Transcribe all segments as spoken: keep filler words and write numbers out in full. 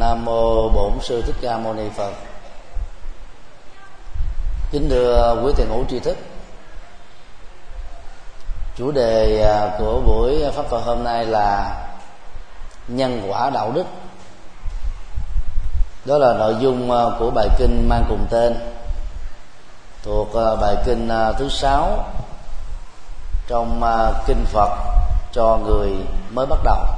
Nam mô Bổn Sư Thích Ca Mâu Ni Phật. Kính thưa quý thiền hữu tri thức, chủ đề của buổi pháp thoại hôm nay là nhân quả đạo đức. Đó là nội dung của bài kinh mang cùng tên, thuộc bài kinh thứ sáu trong kinh Phật cho người mới bắt đầu.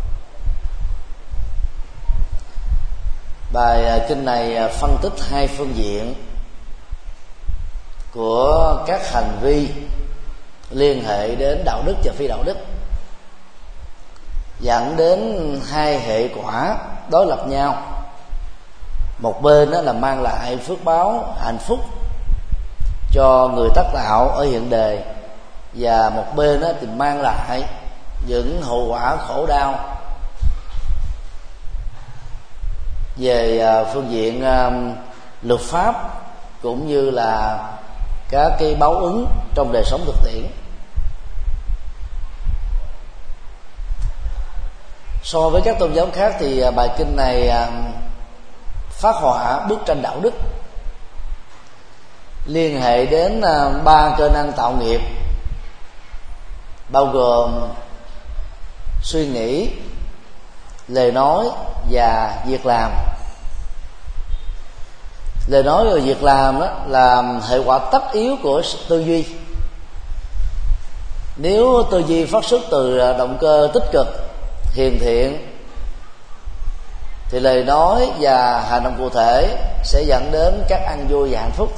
Bài kinh này phân tích hai phương diện của các hành vi liên hệ đến đạo đức và phi đạo đức, dẫn đến hai hệ quả đối lập nhau. Một bên đó là mang lại phước báo hạnh phúc cho người tác tạo ở hiện đời, và một bên đó thì mang lại những hậu quả khổ đau về phương diện luật pháp cũng như là các cái báo ứng trong đời sống thực tiễn. So với các tôn giáo khác thì bài kinh này phát họa bức tranh đạo đức liên hệ đến ba cơ năng tạo nghiệp, bao gồm suy nghĩ, lời nói và việc làm. Lời nói và việc làm đó là hệ quả tất yếu của tư duy. Nếu tư duy phát xuất từ động cơ tích cực, hiền thiện, thì lời nói và hành động cụ thể sẽ dẫn đến các an vui và hạnh phúc.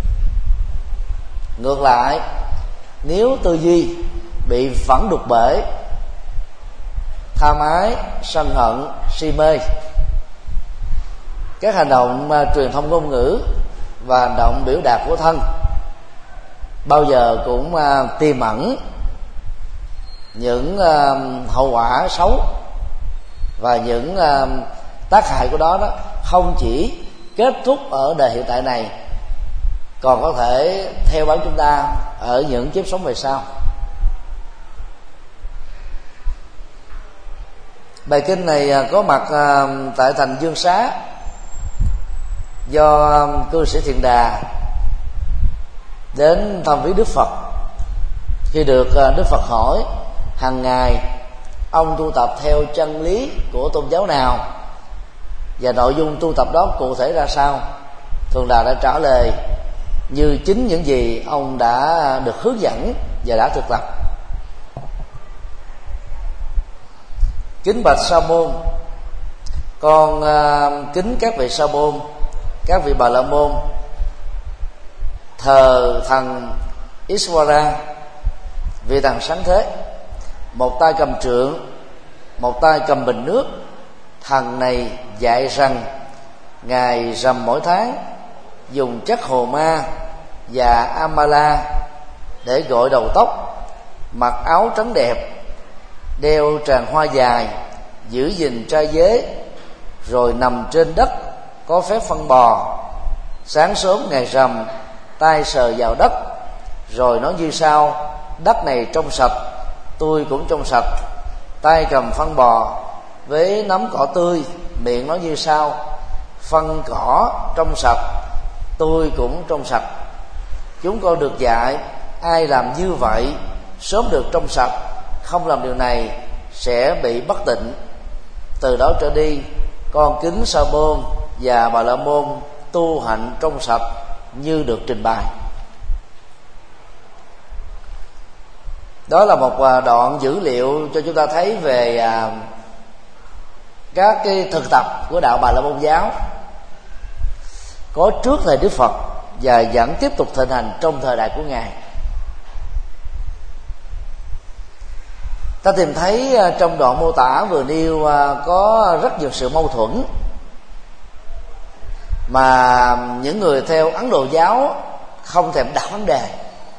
Ngược lại, nếu tư duy bị phẫn đục bởi tham ái, sân hận, si mê, các hành động uh, truyền thông ngôn ngữ và hành động biểu đạt của thân bao giờ cũng uh, tiềm ẩn những uh, hậu quả xấu, và những uh, tác hại của đó, đó không chỉ kết thúc ở đời hiện tại này, còn có thể theo bám chúng ta ở những kiếp sống về sau. Bài kinh này có mặt tại thành Dương Xá do cư sĩ Thiện Đà đến thăm viếng Đức Phật. Khi được Đức Phật hỏi hàng ngày ông tu tập theo chân lý của tôn giáo nào và nội dung tu tập đó cụ thể ra sao, Thường Đà đã trả lời như chính những gì ông đã được hướng dẫn và đã thực tập. Kính bạch Sa môn, con uh, kính các vị Sa môn, các vị Bà La môn thờ thần Iswara, vị thần sáng thế, một tay cầm trượng, một tay cầm bình nước. Thần này dạy rằng ngài rằm mỗi tháng dùng chất hồ ma và amala để gội đầu tóc, mặc áo trắng đẹp, đeo tràng hoa dài, giữ gìn trai giới, rồi nằm trên đất có phép phân bò. Sáng sớm ngày rằm tay sờ vào đất, rồi nói như sau: đất này trong sạch, tôi cũng trong sạch. Tay cầm phân bò với nắm cỏ tươi, miệng nói như sau: phân cỏ trong sạch, tôi cũng trong sạch. Chúng con được dạy ai làm như vậy sớm được trong sạch, không làm điều này sẽ bị bất tịnh. Từ đó trở đi, con kính Sa môn và Bà La môn tu hạnh trong sạch như được trình bày. Đó là một đoạn dữ liệu cho chúng ta thấy về các cái thực tập của đạo Bà La môn giáo có trước thời Đức Phật và vẫn tiếp tục thịnh hành trong thời đại của ngài. Ta tìm thấy trong đoạn mô tả vừa nêu có rất nhiều sự mâu thuẫn mà những người theo Ấn Độ giáo không thèm đặt vấn đề.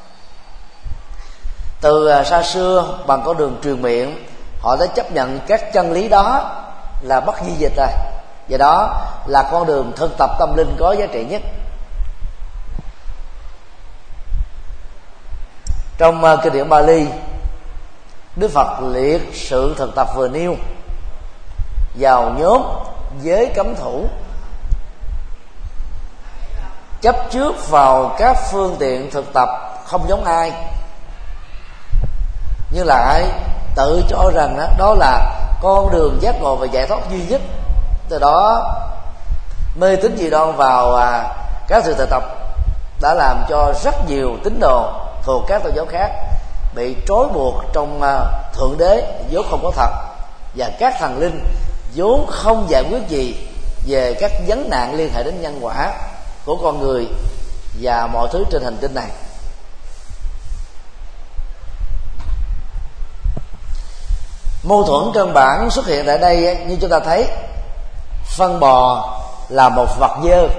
Từ xa xưa bằng con đường truyền miệng, họ đã chấp nhận các chân lý đó là bất di dịch rồi, và đó là con đường thực tập tâm linh có giá trị nhất. Trong kinh điển Bali, Đức Phật liệt sự thực tập vừa nêu vào nhóm giới cấm thủ, chấp trước vào các phương tiện thực tập không giống ai, nhưng lại tự cho rằng đó, đó là con đường giác ngộ và giải thoát duy nhất. Từ đó mê tín dị đoan vào à, các sự thực tập đã làm cho rất nhiều tín đồ thuộc các tôn giáo khác bị trói buộc trong à, thượng đế vốn không có thật, và các thần linh vốn không giải quyết gì về các vấn nạn liên hệ đến nhân quả của con người và mọi thứ trên hành tinh này. Mâu thuẫn căn bản xuất hiện tại đây như chúng ta thấy, phân bò là một vật dơ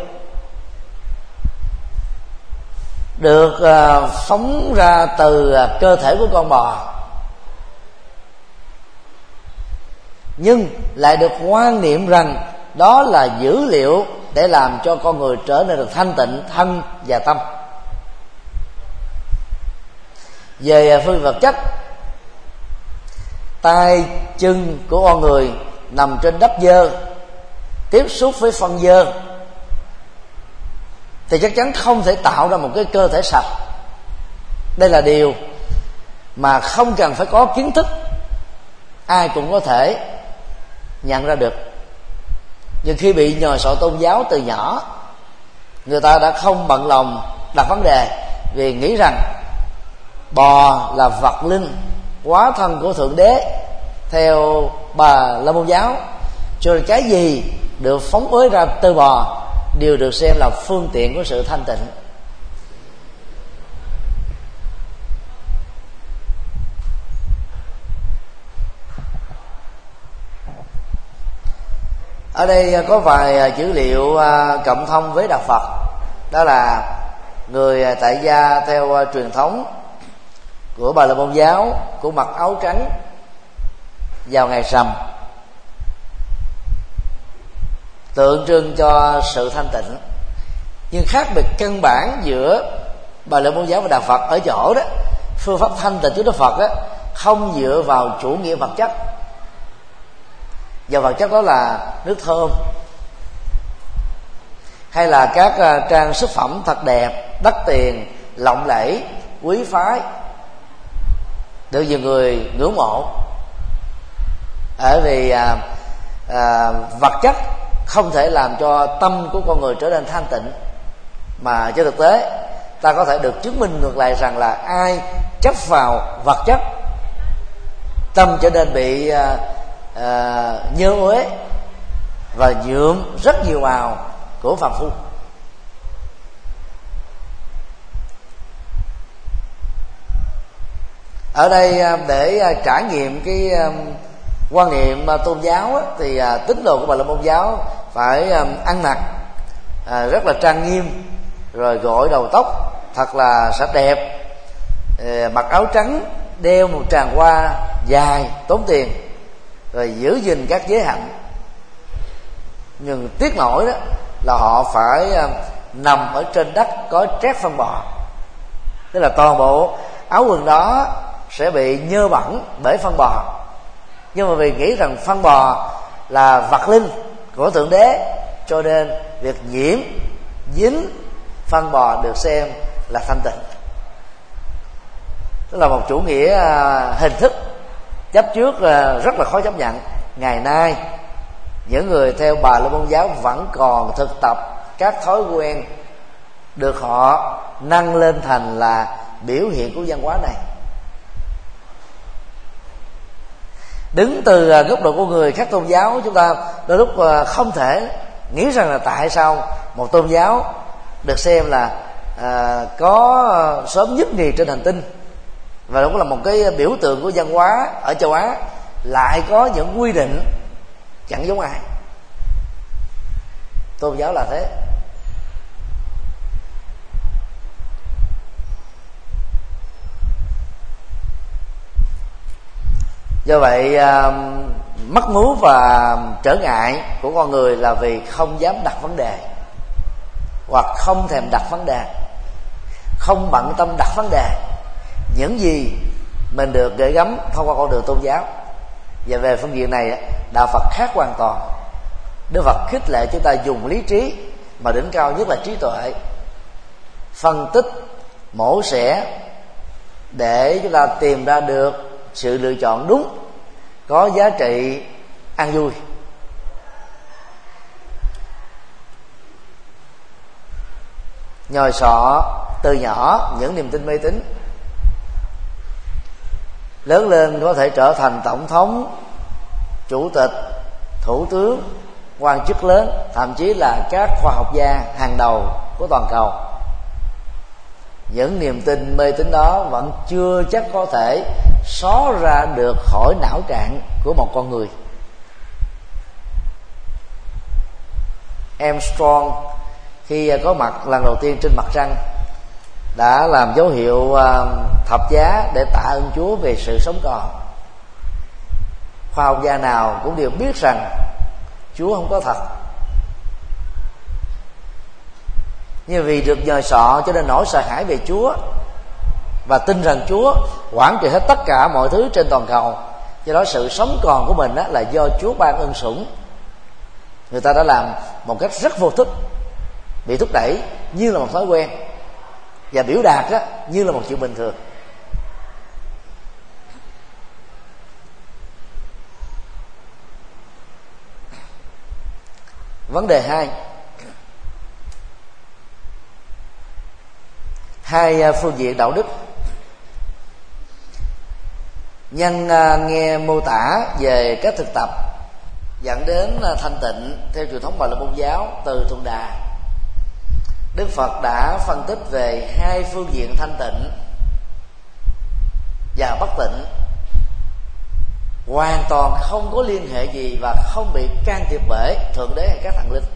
được phóng ra từ cơ thể của con bò, nhưng lại được quan niệm rằng đó là dữ liệu để làm cho con người trở nên được thanh tịnh thân và tâm. Về phương vật chất, tay chân của con người nằm trên đất dơ, tiếp xúc với phân dơ, thì chắc chắn không thể tạo ra một cái cơ thể sạch. Đây là điều mà không cần phải có kiến thức, ai cũng có thể nhận ra được. Nhưng khi bị nhồi sọ tôn giáo từ nhỏ, người ta đã không bận lòng đặt vấn đề, vì nghĩ rằng bò là vật linh, hóa thân của thượng đế theo Bà La Môn giáo, cho nên cái gì được phóng ới ra từ bò đều được xem là phương tiện của sự thanh tịnh. Ở đây có vài dữ liệu cộng thông với đạo Phật, đó là người tại gia theo truyền thống của Bà La Môn giáo cũng mặc áo trắng vào ngày rằm, tượng trưng cho sự thanh tịnh. Nhưng khác biệt căn bản giữa Bà La Môn giáo và đạo Phật ở chỗ đó, phương pháp thanh tịnh của Đức Phật đó, không dựa vào chủ nghĩa vật chất. Và vật chất đó là nước thơm, hay là các trang sức phẩm thật đẹp, đắt tiền, lộng lẫy, quý phái, được nhiều người ngưỡng mộ. Bởi vì à, à, vật chất không thể làm cho tâm của con người trở nên thanh tịnh, mà trên thực tế ta có thể được chứng minh ngược lại rằng là ai chấp vào vật chất, tâm trở nên bị à, à, nhơ uế và nhuộm rất nhiều màu của phàm phu. Ở đây để trải nghiệm cái quan niệm tôn giáo thì tín đồ của Bà La Môn giáo phải ăn mặc rất là trang nghiêm, rồi gội đầu tóc thật là sạch đẹp, mặc áo trắng, đeo một tràng hoa dài tốn tiền, rồi giữ gìn các giới hạnh. Nhưng tiếc nổi đó là họ phải nằm ở trên đất có trét phân bò, tức là toàn bộ áo quần đó sẽ bị nhơ bẩn bởi phân bò. Nhưng mà vì nghĩ rằng phân bò là vật linh của thượng đế, cho nên việc nhiễm dính phân bò được xem là thanh tịnh. Tức là một chủ nghĩa hình thức chấp trước rất là khó chấp nhận. Ngày nay những người theo Bà La Môn giáo vẫn còn thực tập các thói quen được họ nâng lên thành là biểu hiện của văn hóa này. Đứng từ góc độ của người khác tôn giáo, chúng ta đôi lúc không thể nghĩ rằng là tại sao một tôn giáo được xem là à, có sớm nhất nhì trên hành tinh, và đó cũng là một cái biểu tượng của văn hóa ở châu Á, lại có những quy định chẳng giống ai. Tôn giáo là thế. Do vậy mắc mưu và trở ngại của con người là vì không dám đặt vấn đề, hoặc không thèm đặt vấn đề, không bận tâm đặt vấn đề những gì mình được gửi gắm thông qua con đường tôn giáo. Và về phương diện này đạo Phật khác hoàn toàn. Đức Phật khích lệ chúng ta dùng lý trí, mà đỉnh cao nhất là trí tuệ, phân tích, mổ xẻ để chúng ta tìm ra được sự lựa chọn đúng, có giá trị an vui. Nhồi sọ từ nhỏ những niềm tin mê tín, lớn lên có thể trở thành tổng thống, chủ tịch, thủ tướng, quan chức lớn, thậm chí là các khoa học gia hàng đầu của toàn cầu. Những niềm tin mê tín đó vẫn chưa chắc có thể xóa ra được khỏi não trạng của một con người. Armstrong khi có mặt lần đầu tiên trên mặt trăng đã làm dấu hiệu thập giá để tạ ơn Chúa về sự sống còn. Khoa học gia nào cũng đều biết rằng Chúa không có thật, nhưng vì được nhờ sọ cho nên nỗi sợ hãi về Chúa và tin rằng Chúa quản trị hết tất cả mọi thứ trên toàn cầu. Do đó sự sống còn của mình là do Chúa ban ân sủng. Người ta đã làm một cách rất vô thức, bị thúc đẩy như là một thói quen, và biểu đạt đó như là một chuyện bình thường. Vấn đề hai, hai phương diện đạo đức. Nhân nghe mô tả về các thực tập dẫn đến thanh tịnh theo truyền thống Bà La Môn giáo từ Thượng Đà, Đức Phật đã phân tích về hai phương diện thanh tịnh và bất tịnh hoàn toàn không có liên hệ gì và không bị can thiệp bởi Thượng Đế hay các thần linh.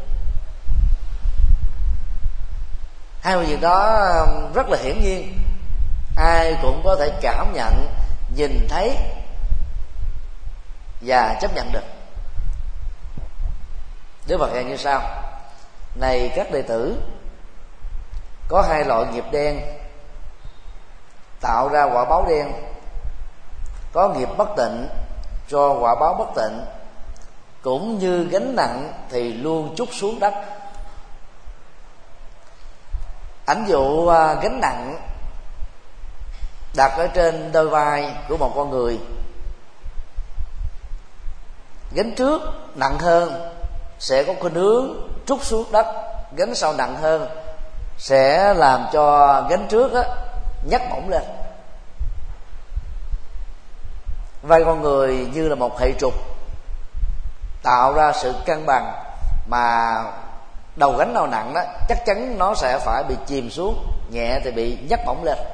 Hai phương diện đó rất là hiển nhiên, ai cũng có thể cảm nhận, nhìn thấy và chấp nhận được. Đức Phật dạy như sau: này các đệ tử, có hai loại nghiệp đen tạo ra quả báo đen, có nghiệp bất tịnh cho quả báo bất tịnh, cũng như gánh nặng thì luôn trút xuống đất. Ảnh dụ gánh nặng đặt ở trên đôi vai của một con người, gánh trước nặng hơn sẽ có khuynh hướng trút xuống đất, gánh sau nặng hơn sẽ làm cho gánh trước á, nhấc bổng lên. Vai con người như là một hệ trục tạo ra sự cân bằng, mà đầu gánh nào nặng đó chắc chắn nó sẽ phải bị chìm xuống, nhẹ thì bị nhấc bổng lên.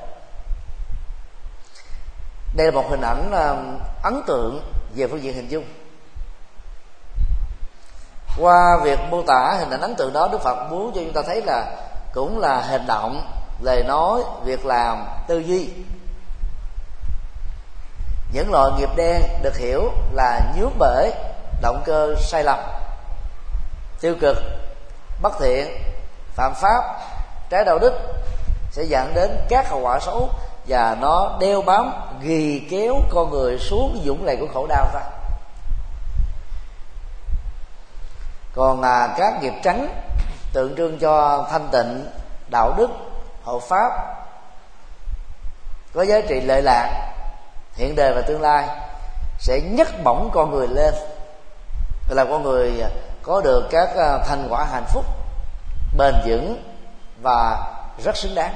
Đây là một hình ảnh ấn tượng về phương diện hình dung. Qua việc mô tả hình ảnh ấn tượng đó, Đức Phật muốn cho chúng ta thấy là cũng là hành động, lời nói, việc làm, tư duy. Những loại nghiệp đen được hiểu là nhướng bởi động cơ sai lầm, tiêu cực, bất thiện, phạm pháp, trái đạo đức, sẽ dẫn đến các hậu quả xấu, và nó đeo bám ghi kéo con người xuống vũng lầy của khổ đau ra. Còn à, các nghiệp trắng tượng trưng cho thanh tịnh, đạo đức, hộ pháp, có giá trị lợi lạc hiện đời và tương lai, sẽ nhấc bổng con người lên, là con người có được các thành quả hạnh phúc bền vững và rất xứng đáng.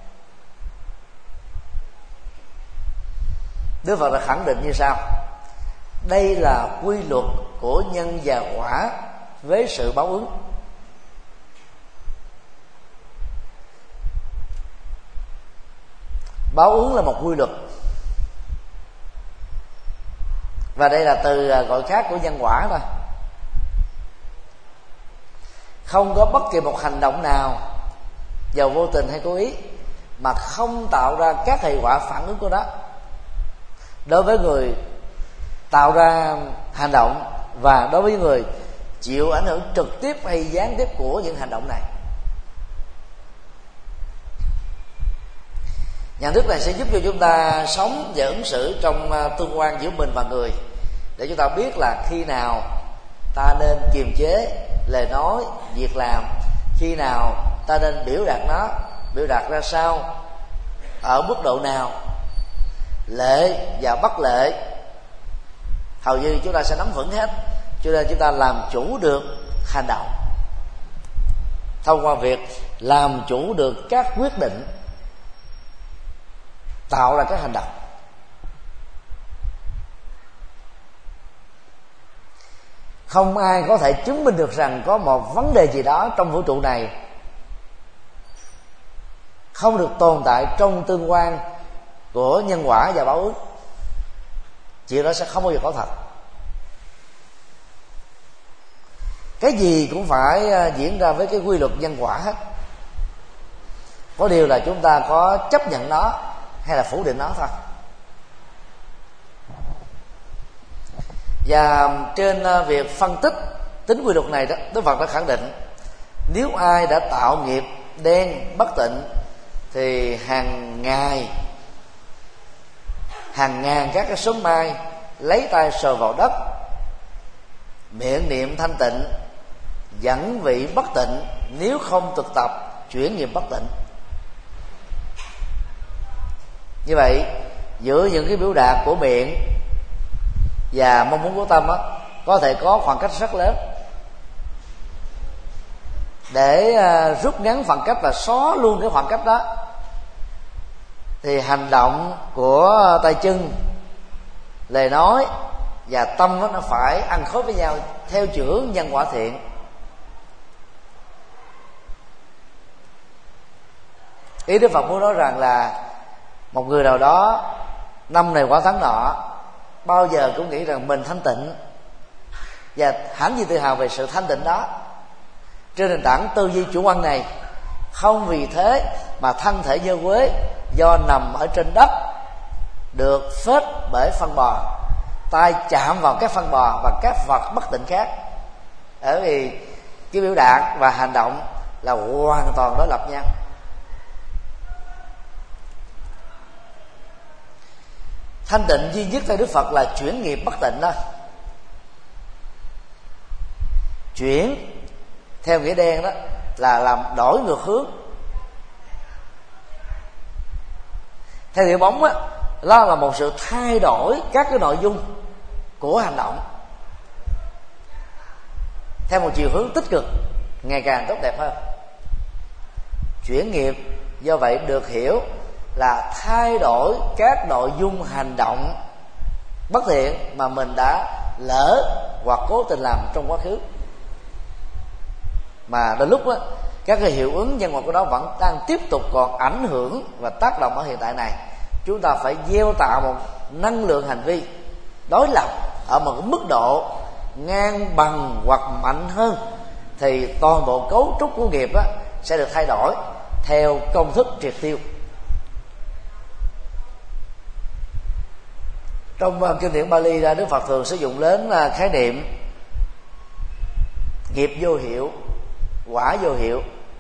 Đức Phật đã khẳng định như sau: đây là quy luật của nhân và quả với sự báo ứng. Báo ứng là một quy luật, và đây là từ gọi khác của nhân quả thôi. Không có bất kỳ một hành động nào, dầu vô tình hay cố ý, mà không tạo ra các hệ quả phản ứng của nó đối với người tạo ra hành động và đối với người chịu ảnh hưởng trực tiếp hay gián tiếp của những hành động này. Nhận thức này sẽ giúp cho chúng ta sống và ứng xử trong tương quan giữa mình và người, để chúng ta biết là khi nào ta nên kiềm chế lời nói, việc làm, khi nào ta nên biểu đạt nó, biểu đạt ra sao, ở mức độ nào, lệ và bất lệ, hầu như chúng ta sẽ nắm vững hết. Cho nên chúng ta làm chủ được hành động thông qua việc làm chủ được các quyết định, tạo ra các hành động. Không ai có thể chứng minh được rằng có một vấn đề gì đó trong vũ trụ này không được tồn tại trong tương quan của nhân quả và báo ứng. Chuyện đó sẽ không bao giờ có thật. Cái gì cũng phải diễn ra với cái quy luật nhân quả hết. Có điều là chúng ta có chấp nhận nó hay là phủ định nó thôi. Và trên việc phân tích tính quy luật này đó, Đức Phật đã khẳng định nếu ai đã tạo nghiệp đen bất tịnh thì hàng ngày, hàng ngàn các cái sớm mai lấy tay sờ vào đất, miệng niệm thanh tịnh, dẫn vị bất tịnh nếu không thực tập chuyển nghiệp bất tịnh. Như vậy giữa những cái biểu đạt của miệng và mong muốn của tâm á, có thể có khoảng cách rất lớn. Để uh, rút ngắn khoảng cách và xóa luôn cái khoảng cách đó thì hành động của tay chân, lời nói và tâm đó, nó phải ăn khớp với nhau theo chưởng nhân quả thiện. Ý Đức Phật muốn nói rằng là một người nào đó năm này qua tháng nọ bao giờ cũng nghĩ rằng mình thanh tịnh và hãnh diện tự hào về sự thanh tịnh đó. Trên nền tảng tư duy chủ quan này, không vì thế mà thân thể nhơ quế do nằm ở trên đất được phết bởi phân bò, tay chạm vào các phân bò và các vật bất tịnh khác. Bởi vì cái biểu đạt và hành động là hoàn toàn đối lập nhau. Thanh tịnh duy nhất theo Đức Phật là chuyển nghiệp bất tịnh đó. Chuyển theo nghĩa đen đó là làm đổi ngược hướng. Theo nghĩa bóng á, đó là một sự thay đổi các cái nội dung của hành động theo một chiều hướng tích cực, ngày càng tốt đẹp hơn. Chuyển nghiệp do vậy được hiểu là thay đổi các nội dung hành động bất thiện mà mình đã lỡ hoặc cố tình làm trong quá khứ, mà đôi lúc đó, các cái hiệu ứng nhân quả của nó vẫn đang tiếp tục còn ảnh hưởng và tác động ở hiện tại này. Chúng ta phải gieo tạo một năng lượng hành vi đối lập ở một cái mức độ ngang bằng hoặc mạnh hơn, thì toàn bộ cấu trúc của nghiệp đó sẽ được thay đổi theo công thức triệt tiêu. Trong kinh điển Bali, Đức Phật thường sử dụng đến khái niệm nghiệp vô hiệu, quả vô hiệu.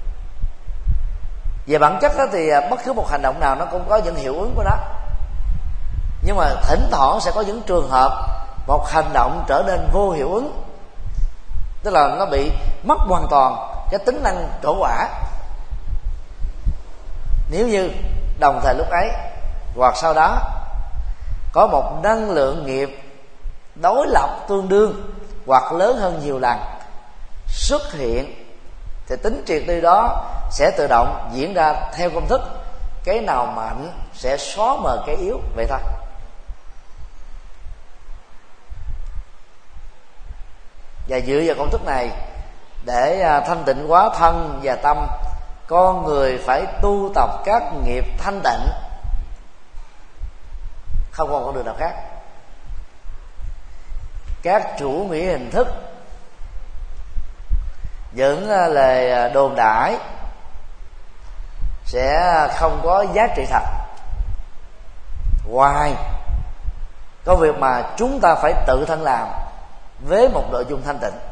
Về bản chất đó thì bất cứ một hành động nào nó cũng có những hiệu ứng của nó, nhưng mà thỉnh thoảng sẽ có những trường hợp một hành động trở nên vô hiệu ứng, tức là nó bị mất hoàn toàn cái tính năng trổ quả. Nếu như đồng thời lúc ấy hoặc sau đó có một năng lượng nghiệp đối lập tương đương hoặc lớn hơn nhiều lần xuất hiện, thì tính triệt tiêu đó sẽ tự động diễn ra theo công thức cái nào mạnh sẽ xóa mờ cái yếu, vậy thôi. Và dựa vào công thức này, để thanh tịnh hóa thân và tâm, con người phải tu tập các nghiệp thanh tịnh, không còn con đường nào khác. Các chủ nghĩa hình thức, những lời đồn đãi sẽ không có giá trị thật, ngoài có việc mà chúng ta phải tự thân làm với một nội dung thanh tịnh.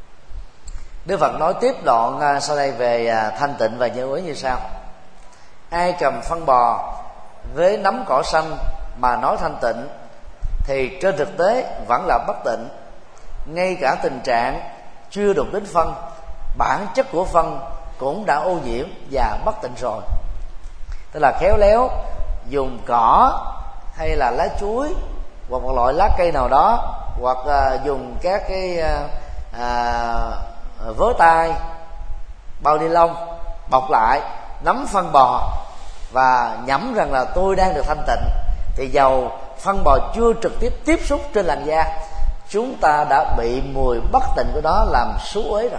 Đức Phật nói tiếp đoạn sau đây về thanh tịnh và nhân quả như sau: ai cầm phân bò với nắm cỏ xanh mà nói thanh tịnh thì trên thực tế vẫn là bất tịnh. Ngay cả tình trạng chưa đụng đến phân, bản chất của phân cũng đã ô nhiễm và bất tịnh rồi. Tức là khéo léo dùng cỏ hay là lá chuối hoặc một loại lá cây nào đó, hoặc uh, dùng các cái uh, uh, vớ tay, bao ni lông bọc lại, nắm phân bò và nhẩm rằng là tôi đang được thanh tịnh, thì dầu phân bò chưa trực tiếp tiếp xúc trên làn da, chúng ta đã bị mùi bất tịnh của nó làm xú uế rồi.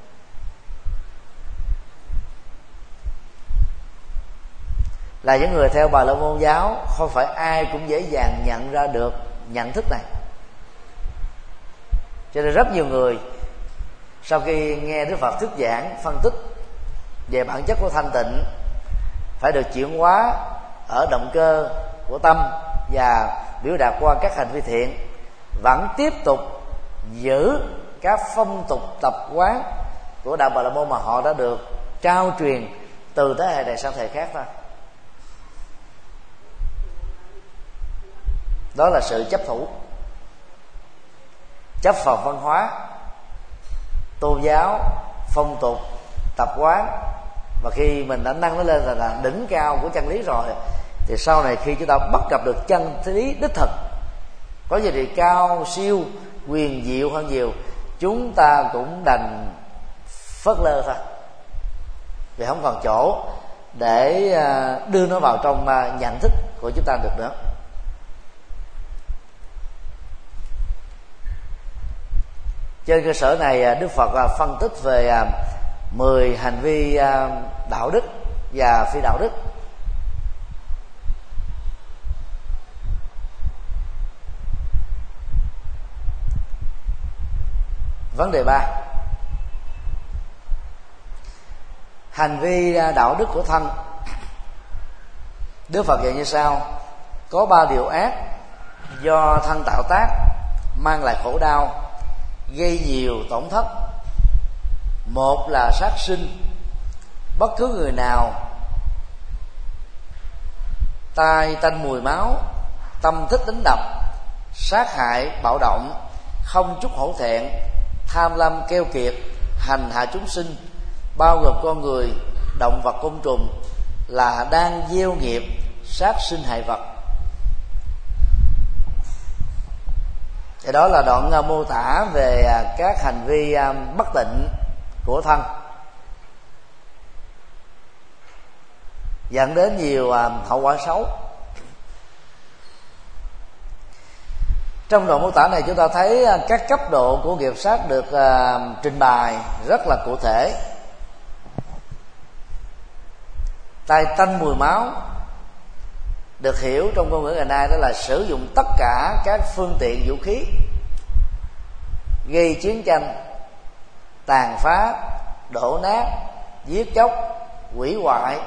Là những người theo Bà La Môn giáo, không phải ai cũng dễ dàng nhận ra được nhận thức này. Cho nên rất nhiều người sau khi nghe Đức Phật thuyết giảng phân tích về bản chất của thanh tịnh, phải được chuyển hóa ở động cơ của tâm và biểu đạt qua các hành vi thiện, vẫn tiếp tục giữ các phong tục tập quán của đạo Bà La Môn mà họ đã được trao truyền từ thế hệ này sang thế hệ khác thôi. Đó là sự chấp thủ, chấp vào văn hóa, tôn giáo, phong tục, tập quán. Và khi mình đã nâng nó lên là, là đỉnh cao của chân lý rồi, thì sau này khi chúng ta bắt gặp được chân lý đích thực, có giá trị cao siêu quyền diệu hơn nhiều, chúng ta cũng đành phớt lơ thôi, vì không còn chỗ để đưa nó vào trong nhận thức của chúng ta được nữa. Trên cơ sở này, Đức Phật phân tích về mười hành vi đạo đức và phi đạo đức. Vấn đề ba, hành vi đạo đức của thân. Đức Phật dạy như sau: có ba điều ác do thân tạo tác, mang lại khổ đau, gây nhiều tổn thất. Một là sát sinh. Bất cứ người nào tai tanh mùi máu, tâm thích đánh đập, sát hại bạo động, không chút hổ thẹn, tham lam keo kiệt, hành hạ chúng sinh, bao gồm con người, động vật, côn trùng, là đang gieo nghiệp sát sinh hại vật. Thì đó là đoạn mô tả về các hành vi bất tịnh của thân, dẫn đến nhiều hậu quả xấu. Trong đoạn mô tả này chúng ta thấy các cấp độ của nghiệp sát được trình bày rất là cụ thể. Tai tanh mùi máu được hiểu trong ngôn ngữ ngày nay đó là sử dụng tất cả các phương tiện vũ khí gây chiến tranh, tàn phá, đổ nát, giết chóc, hủy hoại,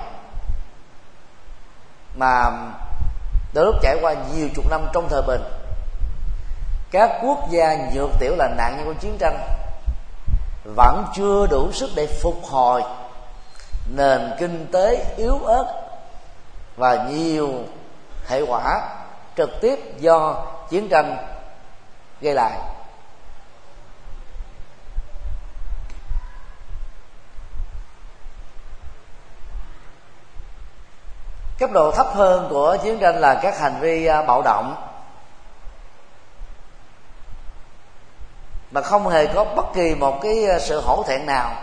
mà đôi lúc trải qua nhiều chục năm trong thời bình. Các quốc gia nhược tiểu là nạn nhân của chiến tranh vẫn chưa đủ sức để phục hồi nền kinh tế yếu ớt và nhiều hệ quả trực tiếp do chiến tranh gây lại. Cấp độ thấp hơn của chiến tranh là các hành vi bạo động, mà không hề có bất kỳ một cái sự hổ thẹn nào.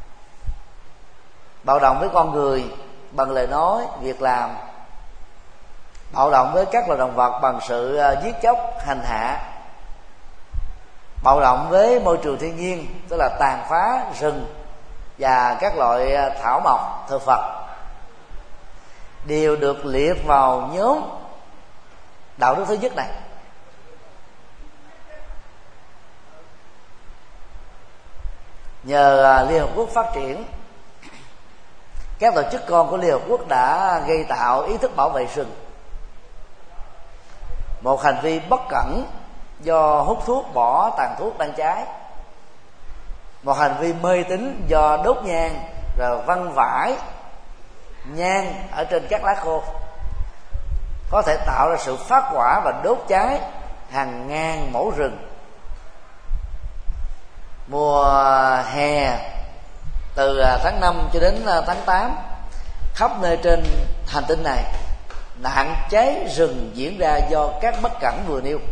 Bạo động với con người bằng lời nói, việc làm. Bạo động với các loài động vật bằng sự giết chóc, hành hạ. Bạo động với môi trường thiên nhiên, tức là tàn phá rừng và các loại thảo mộc, thực vật, đều được liệt vào nhóm đạo đức thứ nhất này. Nhờ Liên Hợp Quốc phát triển, các tổ chức con của Liên Hợp Quốc đã gây tạo ý thức bảo vệ rừng. Một hành vi bất cẩn do hút thuốc, bỏ tàn thuốc đang cháy. Một hành vi mê tín do đốt nhang rồi văng vãi nhang ở trên các lá khô, có thể tạo ra sự phát hỏa và đốt cháy hàng ngàn mẫu rừng. Mùa hè từ tháng năm cho đến tháng tám, khắp nơi trên hành tinh này nạn cháy rừng diễn ra do các bất cẩn vừa nêu.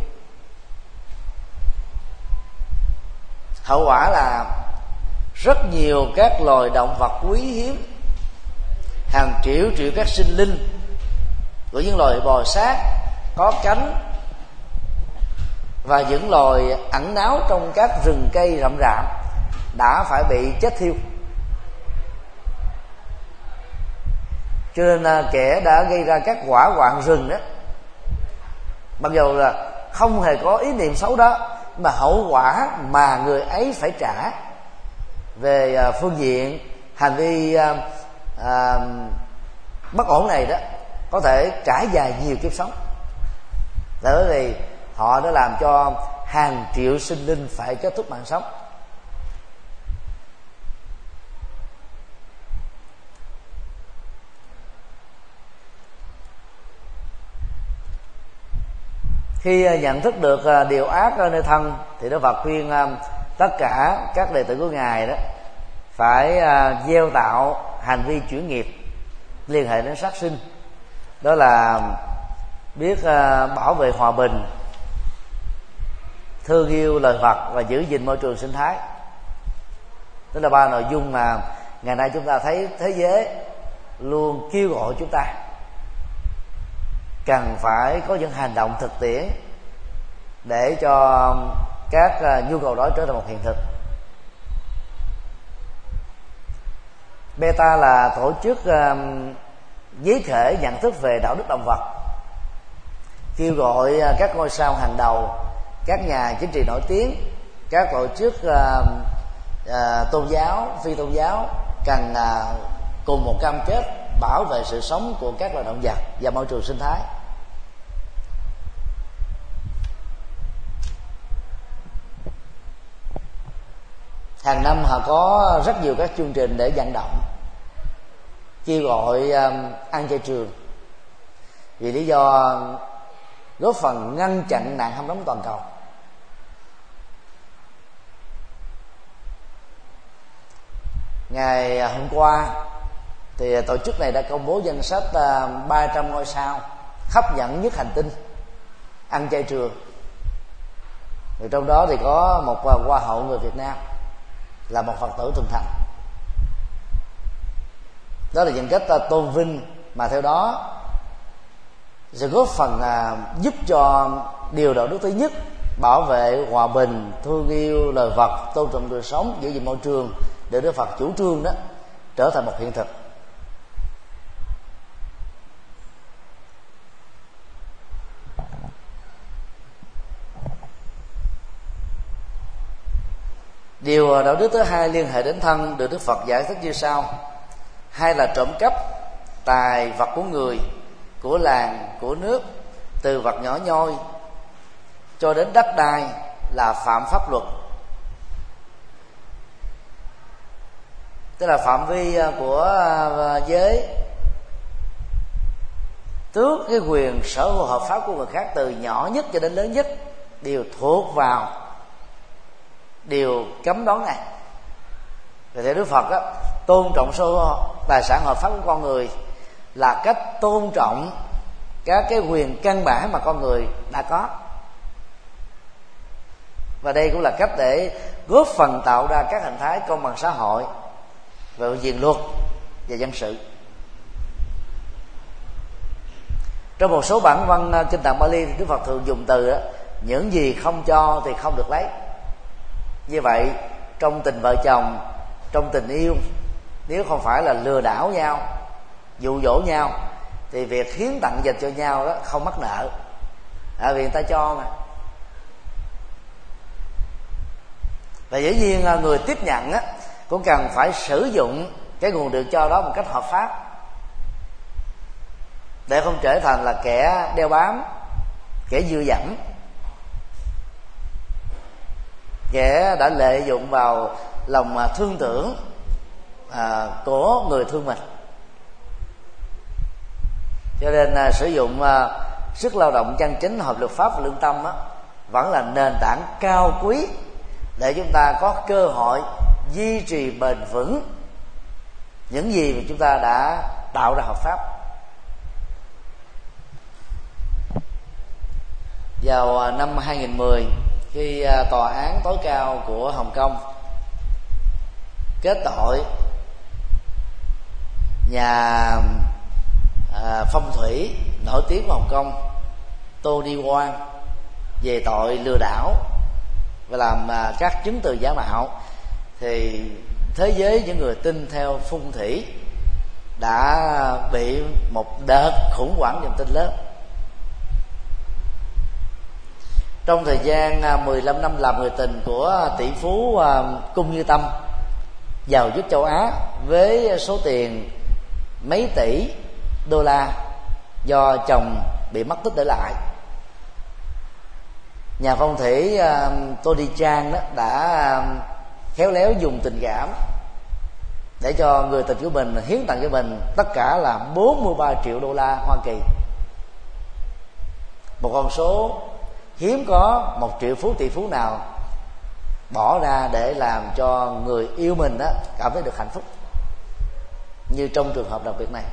Hậu quả là rất nhiều các loài động vật quý hiếm, hàng triệu triệu các sinh linh của những loài bò sát có cánh và những loài ẩn náu trong các rừng cây rậm rạp đã phải bị chết thiêu. Cho nên kẻ đã gây ra các hỏa hoạn rừng đó, mặc dù là không hề có ý niệm xấu đó, mà hậu quả mà người ấy phải trả về phương diện hành vi à, à, bất ổn này đó có thể trải dài nhiều kiếp sống, bởi vì họ đã làm cho hàng triệu sinh linh phải kết thúc mạng sống. Khi nhận thức được điều ác ở nơi thân thì Đức Phật khuyên tất cả các đệ tử của Ngài đó phải gieo tạo hành vi chuyển nghiệp liên hệ đến sát sinh, đó là biết bảo vệ hòa bình, thương yêu lời Phật và giữ gìn môi trường sinh thái. Đó là ba nội dung mà ngày nay chúng ta thấy thế giới luôn kêu gọi chúng ta cần phải có những hành động thực tiễn để cho các nhu cầu đó trở thành một hiện thực. Beta là tổ chức giấy khể nhận thức về đạo đức động vật, kêu gọi các ngôi sao hàng đầu, các nhà chính trị nổi tiếng, các tổ chức uh, uh, tôn giáo, phi tôn giáo cần uh, cùng một cam kết bảo vệ sự sống của các loài động vật và môi trường sinh thái. Hàng năm họ có rất nhiều các chương trình để vận động kêu gọi uh, ăn chay trường, vì lý do góp phần ngăn chặn nạn hâm nóng toàn cầu. Ngày hôm qua thì tổ chức này đã công bố danh sách ba trăm ngôi sao hấp dẫn nhất hành tinh ăn chay trường. Và trong đó thì có một hoa hậu người Việt Nam, là một Phật tử thuần thành. Đó là những cách tôn vinh mà theo đó sẽ góp phần à, giúp cho điều đạo đức thứ nhất, bảo vệ hòa bình, thương yêu lời vật, tôn trọng đời sống, giữ gìn môi trường, để Đức Phật chủ trương đó trở thành một hiện thực. Điều đạo đức thứ hai liên hệ đến thân được Đức Phật giải thích như sau: hai là trộm cắp tài vật của người, của làng, của nước, từ vật nhỏ nhoi cho đến đất đai là phạm pháp luật. Tức là phạm vi của giới tước cái quyền sở hữu hợp pháp của người khác, từ nhỏ nhất cho đến lớn nhất, đều thuộc vào điều cấm đoán này. Vì thế Đức Phật á, tôn trọng sở hữu tài sản hợp pháp của con người là cách tôn trọng các cái quyền căn bản mà con người đã có, và đây cũng là cách để góp phần tạo ra các hình thái công bằng xã hội về diện luật và dân sự. Trong một số bản văn kinh tạng Bali thì Đức Phật thường dùng từ đó, những gì không cho thì không được lấy. Như vậy trong tình vợ chồng, trong tình yêu, nếu không phải là lừa đảo nhau, dụ dỗ nhau, thì việc hiến tặng dành cho nhau đó không mắc nợ, à, vì người ta cho mà. Và dĩ nhiên người tiếp nhận á, cũng cần phải sử dụng cái nguồn được cho đó một cách hợp pháp, để không trở thành là kẻ đeo bám, kẻ dựa dẫm, kẻ đã lợi dụng vào lòng thương tưởng à, của người thương mình. Cho nên à, sử dụng à, sức lao động chân chính, hợp luật pháp và lương tâm á, vẫn là nền tảng cao quý để chúng ta có cơ hội duy trì bền vững những gì mà chúng ta đã tạo ra hợp pháp. Vào năm hai nghìn mười, khi tòa án tối cao của Hồng Kông kết tội nhà phong thủy nổi tiếng của Hồng Kông Tony Wang về tội lừa đảo và làm các chứng từ giả mạo, thì thế giới những người tin theo phong thủy đã bị một đợt khủng hoảng niềm tin lớn. Trong thời gian mười lăm năm làm người tình của tỷ phú Cung Như Tâm, giàu nhất châu Á, với số tiền mấy tỷ đô la do chồng bị mất tích để lại, nhà phong thủy Tony Chan đó đã khéo léo dùng tình cảm để cho người tình của mình hiến tặng cho mình tất cả là bốn mươi ba triệu đô la Hoa Kỳ, một con số hiếm có một triệu phú tỷ phú nào bỏ ra để làm cho người yêu mình đó cảm thấy được hạnh phúc như trong trường hợp đặc biệt này.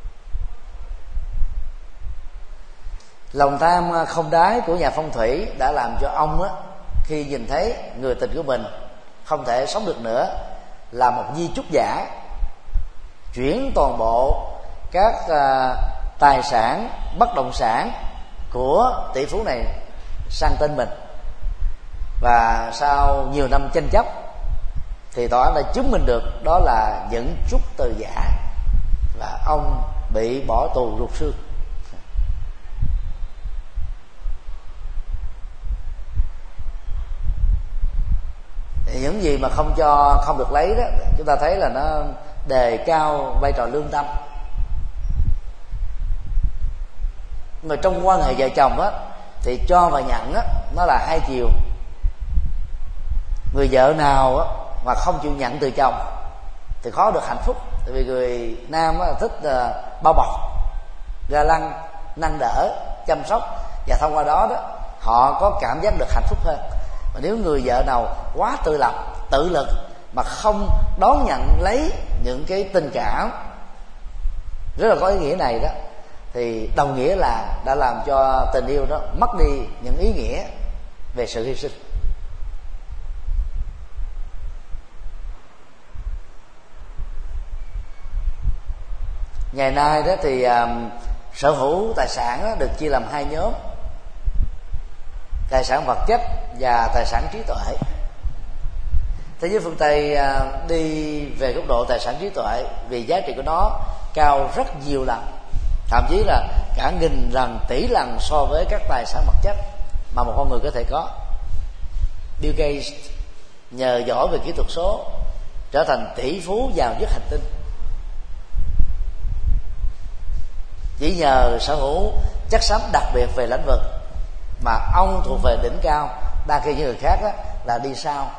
Lòng tham không đáy của nhà phong thủy đã làm cho ông á, khi nhìn thấy người tình của mình không thể sống được nữa, là một di chúc giả, chuyển toàn bộ các uh, tài sản bất động sản của tỷ phú này sang tên mình. Và sau nhiều năm tranh chấp thì tòa án đã chứng minh được đó là những trúc từ giả, và ông bị bỏ tù rụt xương. Thì những gì mà không cho không được lấy đó, chúng ta thấy là nó đề cao vai trò lương tâm. Mà trong quan hệ vợ chồng á, thì cho và nhận á, nó là hai chiều. Người vợ nào á, mà không chịu nhận từ chồng thì khó được hạnh phúc. Tại vì người nam á, thích uh, bao bọc, ga lăng, nâng đỡ, chăm sóc, và thông qua đó đó họ có cảm giác được hạnh phúc hơn. Mà nếu người vợ nào quá tự lập, tự lực mà không đón nhận lấy những cái tình cảm rất là có ý nghĩa này đó, thì đồng nghĩa là đã làm cho tình yêu đó mất đi những ý nghĩa về sự hy sinh. Ngày nay đó thì um, sở hữu tài sản đó được chia làm hai nhóm: tài sản vật chất và tài sản trí tuệ. Thế giới phương Tây uh, đi về góc độ tài sản trí tuệ vì giá trị của nó cao rất nhiều lần, thậm chí là cả nghìn lần, tỷ lần so với các tài sản vật chất mà một con người có thể có. Bill Gates nhờ giỏi về kỹ thuật số trở thành tỷ phú giàu nhất hành tinh, chỉ nhờ sở hữu chất xám đặc biệt về lĩnh vực mà ông thuộc về đỉnh cao, đa khi những người khác đó là đi sau.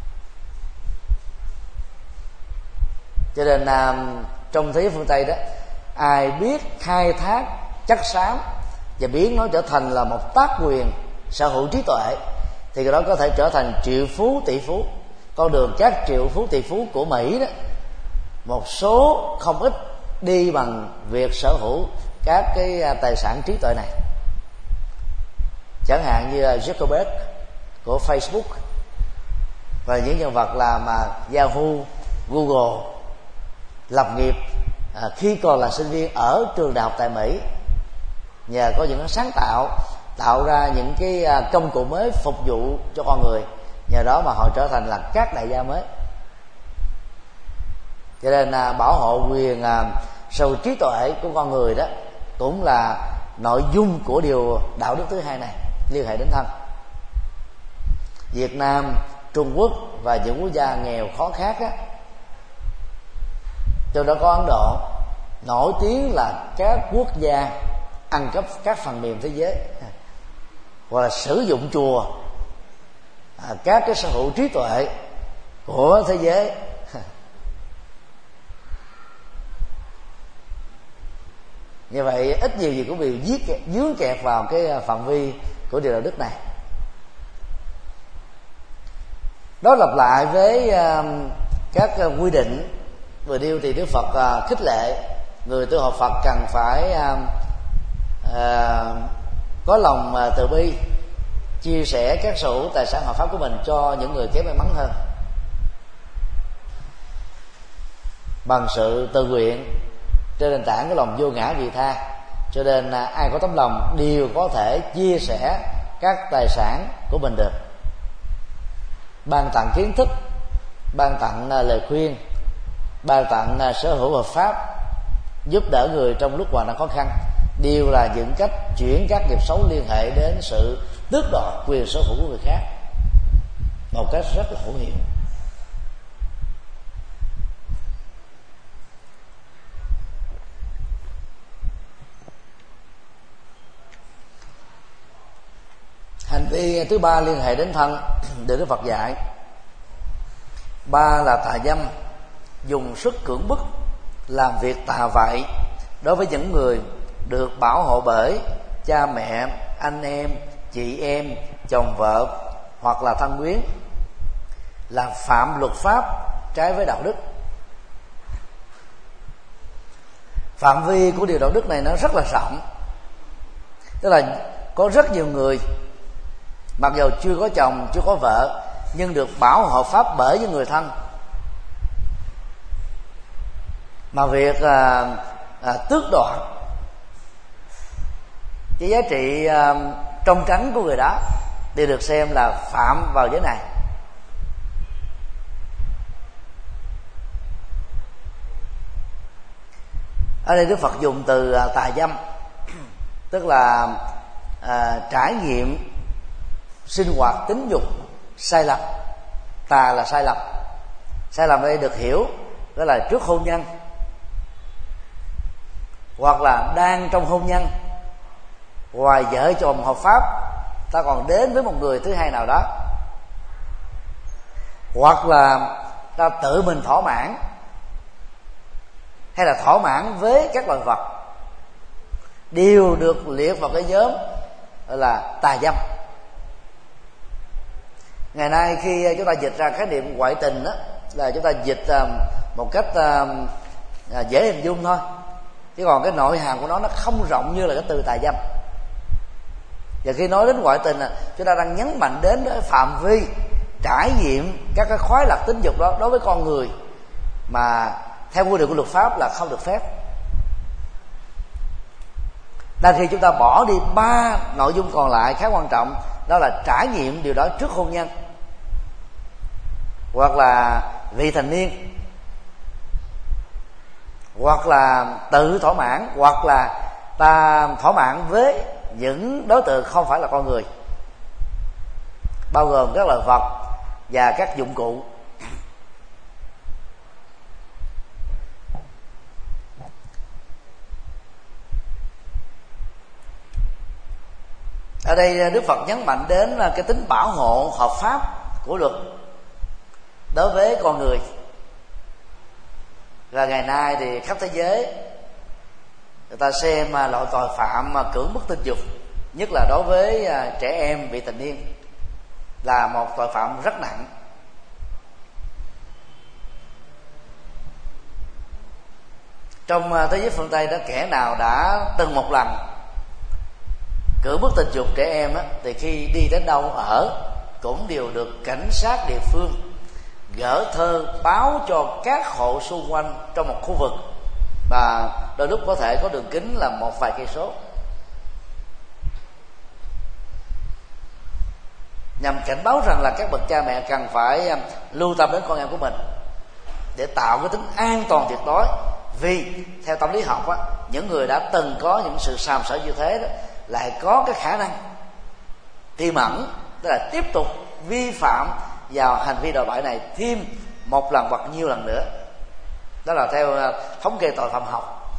Cho nên là trong thế giới phương Tây đó, ai biết khai thác chất xám và biến nó trở thành là một tác quyền sở hữu trí tuệ thì cái đó có thể trở thành triệu phú tỷ phú. Con đường các triệu phú tỷ phú của Mỹ đó, một số không ít đi bằng việc sở hữu các cái tài sản trí tuệ này. Chẳng hạn như Zuckerberg của Facebook và những nhân vật là mà Yahoo, Google lập nghiệp à, khi còn là sinh viên ở trường đại học tại Mỹ, nhờ có những sáng tạo tạo ra những cái công cụ mới phục vụ cho con người, nhờ đó mà họ trở thành là các đại gia mới. Cho nên à, bảo hộ quyền à, sở hữu trí tuệ của con người đó cũng là nội dung của điều đạo đức thứ hai này, liên hệ đến thân. Việt Nam, Trung Quốc và những quốc gia nghèo khó khác á, trong đó có Ấn Độ, nổi tiếng là các quốc gia ăn cắp các phần mềm thế giới, hoặc là sử dụng chùa à, các cái sở hữu trí tuệ của thế giới. Như vậy ít nhiều gì cũng bị giết dướng kẹt vào cái phạm vi của điều đạo đức này. Đó lặp lại với uh, các uh, quy định vừa nêu thì Đức Phật uh, khích lệ người tu học Phật cần phải uh, uh, có lòng uh, từ bi, chia sẻ các sở hữu tài sản hợp pháp của mình cho những người kém may mắn hơn bằng sự tự nguyện trên nền tảng của lòng vô ngã vị tha. Cho nên uh, ai có tấm lòng đều có thể chia sẻ các tài sản của mình được, ban tặng kiến thức, ban tặng uh, lời khuyên, ban tặng uh, sở hữu hợp pháp, giúp đỡ người trong lúc hoàn nạn khó khăn, đều là những cách chuyển các nghiệp xấu liên hệ đến sự tước đoạt quyền sở hữu của người khác một cách rất là hữu hiệu. Hành vi thứ ba liên hệ đến thân được Đức Phật dạy. Ba là tà dâm, dùng sức cưỡng bức làm việc tà vậy đối với những người được bảo hộ bởi cha mẹ, anh em, chị em, chồng vợ hoặc là thân quyến, là phạm luật pháp trái với đạo đức. Phạm vi của điều đạo đức này nó rất là rộng, tức là có rất nhiều người mặc dù chưa có chồng, chưa có vợ, nhưng được bảo hộ pháp bởi những người thân, mà việc à, à, tước đoạt cái giá trị à, trong trắng của người đó đều được xem là phạm vào giới này. Ở đây Đức Phật dùng từ à, tà dâm, tức là à, trải nghiệm sinh hoạt tính dục sai lầm. Tà là sai lầm. Sai lầm đây được hiểu đó là trước hôn nhân, hoặc là đang trong hôn nhân, ngoài vợ chồng hợp pháp ta còn đến với một người thứ hai nào đó, hoặc là ta tự mình thỏa mãn, hay là thỏa mãn với các loài vật, đều được liệt vào cái nhóm là tà dâm. Ngày nay khi chúng ta dịch ra khái niệm ngoại tình đó, là chúng ta dịch một cách dễ hình dung thôi, chứ còn cái nội hàm của nó nó không rộng như là cái từ tà dâm. Và khi nói đến ngoại tình, chúng ta đang nhấn mạnh đến cái phạm vi trải nghiệm các cái khoái lạc tính dục đó đối với con người mà theo quy định của luật pháp là không được phép. Đang khi chúng ta bỏ đi ba nội dung còn lại khá quan trọng, đó là trải nghiệm điều đó trước hôn nhân, hoặc là vị thành niên, hoặc là tự thỏa mãn, hoặc là ta thỏa mãn với những đối tượng không phải là con người, bao gồm các loài vật và các dụng cụ. Ở đây Đức Phật nhấn mạnh đến cái tính bảo hộ hợp pháp của luật đối với con người. Và ngày nay thì khắp thế giới người ta xem loại tội phạm mà cưỡng bức tình dục, nhất là đối với trẻ em vị thành niên, là một tội phạm rất nặng. Trong thế giới phương Tây đó, kẻ nào đã từng một lần cưỡng bức tình dục trẻ em á, thì khi đi đến đâu ở cũng đều được cảnh sát địa phương gửi thơ báo cho các hộ xung quanh trong một khu vực và đôi lúc có thể có đường kính là một vài cây số, nhằm cảnh báo rằng là các bậc cha mẹ cần phải lưu tâm đến con em của mình để tạo cái tính an toàn tuyệt đối. Vì theo tâm lý học á, những người đã từng có những sự sàm sỡ như thế đó lại có cái khả năng tiềm ẩn, tức là tiếp tục vi phạm vào hành vi đồi bại này thêm một lần hoặc nhiều lần nữa. Đó là theo thống kê tội phạm học.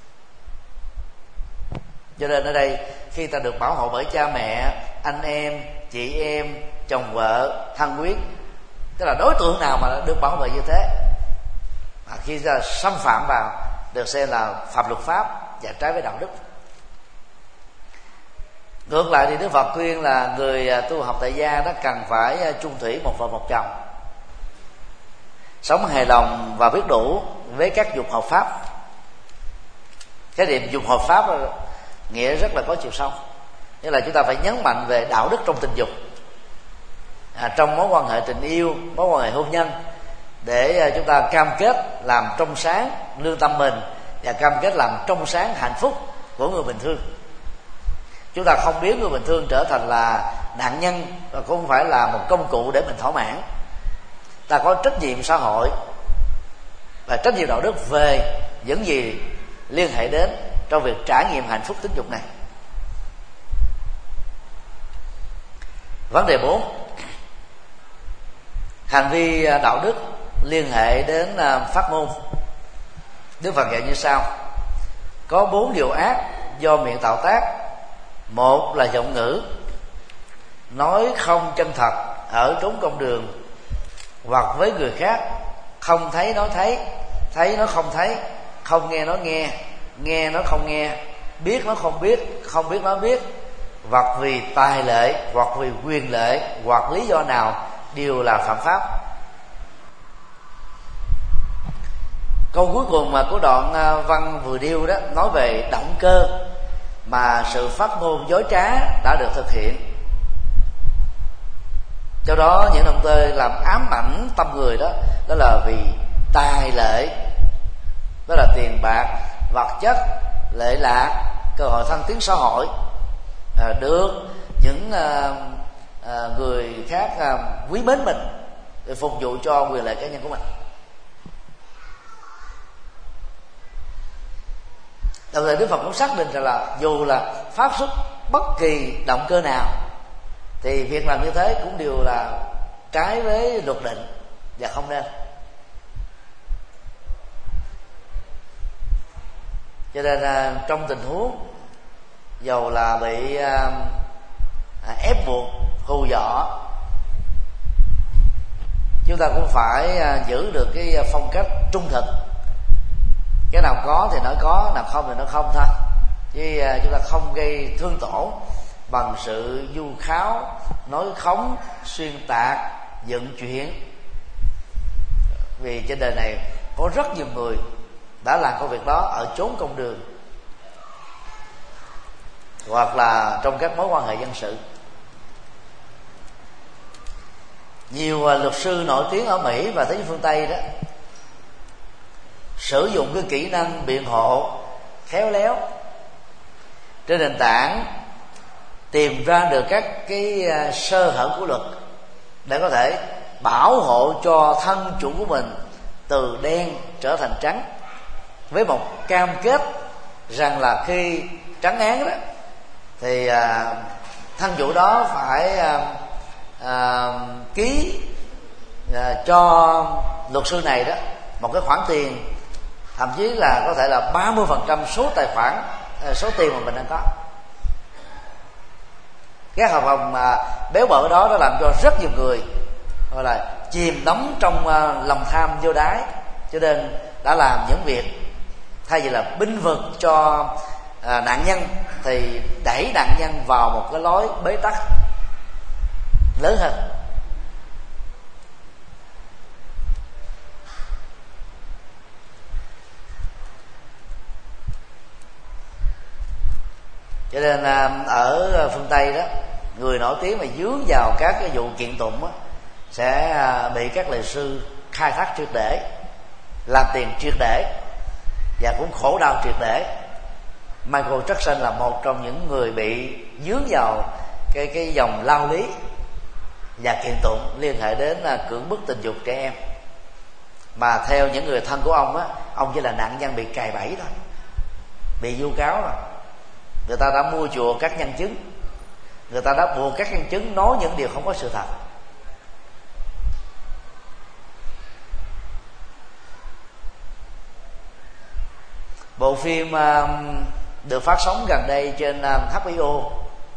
Cho nên ở đây khi ta được bảo hộ bởi cha mẹ, anh em, chị em, chồng vợ, thân quyến, tức là đối tượng nào mà được bảo vệ như thế, à, khi ta xâm phạm vào được xem là phạm luật pháp và trái với đạo đức. Ngược lại thì Đức Phật khuyên là người tu học tại gia đó cần phải chung thủy một vợ một chồng, sống hài lòng và biết đủ với các dục hợp pháp. Cái điểm dục hợp pháp nghĩa rất là có chiều sâu, nghĩa là chúng ta phải nhấn mạnh về đạo đức trong tình dục, à, trong mối quan hệ tình yêu, mối quan hệ hôn nhân, để chúng ta cam kết làm trong sáng lương tâm mình và cam kết làm trong sáng hạnh phúc của người bình thường. Chúng ta không biến người bình thường trở thành là nạn nhân và cũng không phải là một công cụ để mình thỏa mãn. Ta có trách nhiệm xã hội và trách nhiệm đạo đức về những gì liên hệ đến trong việc trải nghiệm hạnh phúc tính dục này. Vấn đề bốn, hành vi đạo đức liên hệ đến phát ngôn. Đức Phật dạy như sau: có bốn điều ác do miệng tạo tác. Một là giọng ngữ, nói không chân thật ở trốn công đường hoặc với người khác, không thấy nói thấy, thấy nó không thấy, không nghe nói nghe, nghe nó không nghe, biết nó không biết, không biết nó biết, hoặc vì tài lệ, hoặc vì quyền lệ, hoặc lý do nào đều là phạm pháp. Câu cuối cùng mà của đoạn văn vừa điêu đó nói về động cơ mà sự phát ngôn dối trá đã được thực hiện. Do đó những động cơ làm ám ảnh tâm người đó, đó là vì tài lệ, đó là tiền bạc, vật chất, lệ lạc, cơ hội thăng tiến xã hội, à, được những à, à, người khác à, quý mến mình để phục vụ cho quyền lợi cá nhân của mình. Đồng thời Đức Phật cũng xác định rằng là dù là phát xuất bất kỳ động cơ nào thì việc làm như thế cũng đều là trái với luật định và không nên. Cho nên trong tình huống dầu là bị ép buộc, hù dọa, chúng ta cũng phải giữ được cái phong cách trung thực. Cái nào có thì nói có, nào không thì nói không thôi, chứ chúng ta không gây thương tổn bằng sự vu kháo, nói khống, xuyên tạc, dựng chuyện. Vì trên đời này có rất nhiều người đã làm công việc đó ở chốn công đường hoặc là trong các mối quan hệ dân sự. Nhiều luật sư nổi tiếng ở Mỹ và thế giới phương Tây đó sử dụng cái kỹ năng biện hộ khéo léo trên nền tảng tìm ra được các cái sơ hở của luật để có thể bảo hộ cho thân chủ của mình từ đen trở thành trắng, với một cam kết rằng là khi trắng án đó thì à, thân chủ đó phải à, à, ký à, cho luật sư này đó một cái khoản tiền, thậm chí là có thể là ba mươi phần trăm số tài khoản, số tiền mà mình đang có. Các hợp đồng mà béo bở đó nó làm cho rất nhiều người gọi là chìm đắm trong lòng tham vô đáy, cho nên đã làm những việc thay vì là binh vực cho à, nạn nhân thì đẩy nạn nhân vào một cái lối bế tắc lớn hơn. Cho nên ở phương Tây đó, người nổi tiếng mà dướng vào các cái vụ kiện tụng đó, sẽ bị các luật sư khai thác triệt để, làm tiền triệt để và cũng khổ đau triệt để. Michael Jackson là một trong những người bị dướng vào cái cái dòng lao lý và kiện tụng liên hệ đến cưỡng bức tình dục trẻ em, mà theo những người thân của ông á, ông chỉ là nạn nhân bị cài bẫy thôi, bị vu cáo rồi. Người ta đã mua chùa các nhân chứng, người ta đã buộc các nhân chứng nói những điều không có sự thật. Bộ phim uh, được phát sóng gần đây trên uh, hát bê o,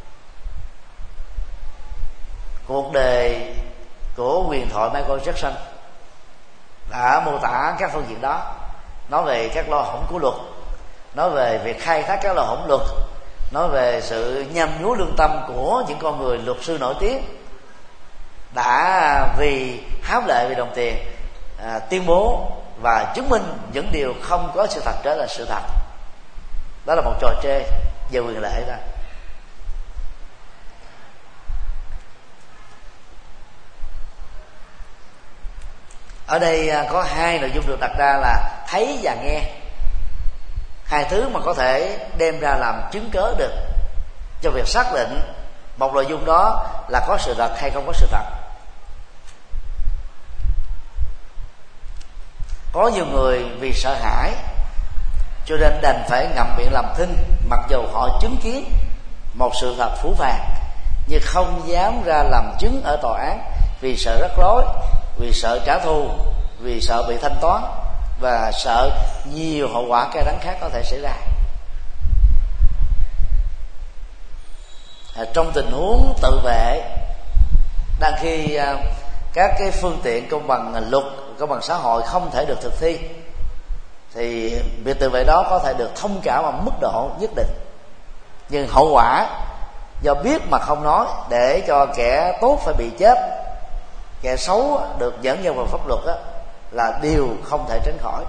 cuộc đời của huyền thoại Michael Jackson, đã mô tả các phương diện đó, nói về các lỗ hổng của luật, nói về việc khai thác các loại hỗn luật, nói về sự nham nhúa lương tâm của những con người luật sư nổi tiếng đã vì hám lợi, vì đồng tiền à, tuyên bố và chứng minh những điều không có sự thật trở là sự thật. Đó là một trò chơi về quyền lệ đó. Ở đây có hai nội dung được đặt ra là thấy và nghe, hai thứ mà có thể đem ra làm chứng cớ được cho việc xác định một nội dung đó là có sự thật hay không có sự thật. Có nhiều người vì sợ hãi cho nên đành phải ngậm miệng làm thinh, mặc dù họ chứng kiến một sự thật phũ phàng nhưng không dám ra làm chứng ở tòa án vì sợ rắc rối, vì sợ trả thù, vì sợ bị thanh toán và sợ nhiều hậu quả cay đắng khác có thể xảy ra. À, trong tình huống tự vệ, đang khi à, các cái phương tiện công bằng luật, công bằng xã hội không thể được thực thi, thì việc tự vệ đó có thể được thông cảm ở mức độ nhất định, nhưng hậu quả do biết mà không nói để cho kẻ tốt phải bị chết, kẻ xấu được dẫn vào pháp luật đó, là điều không thể tránh khỏi.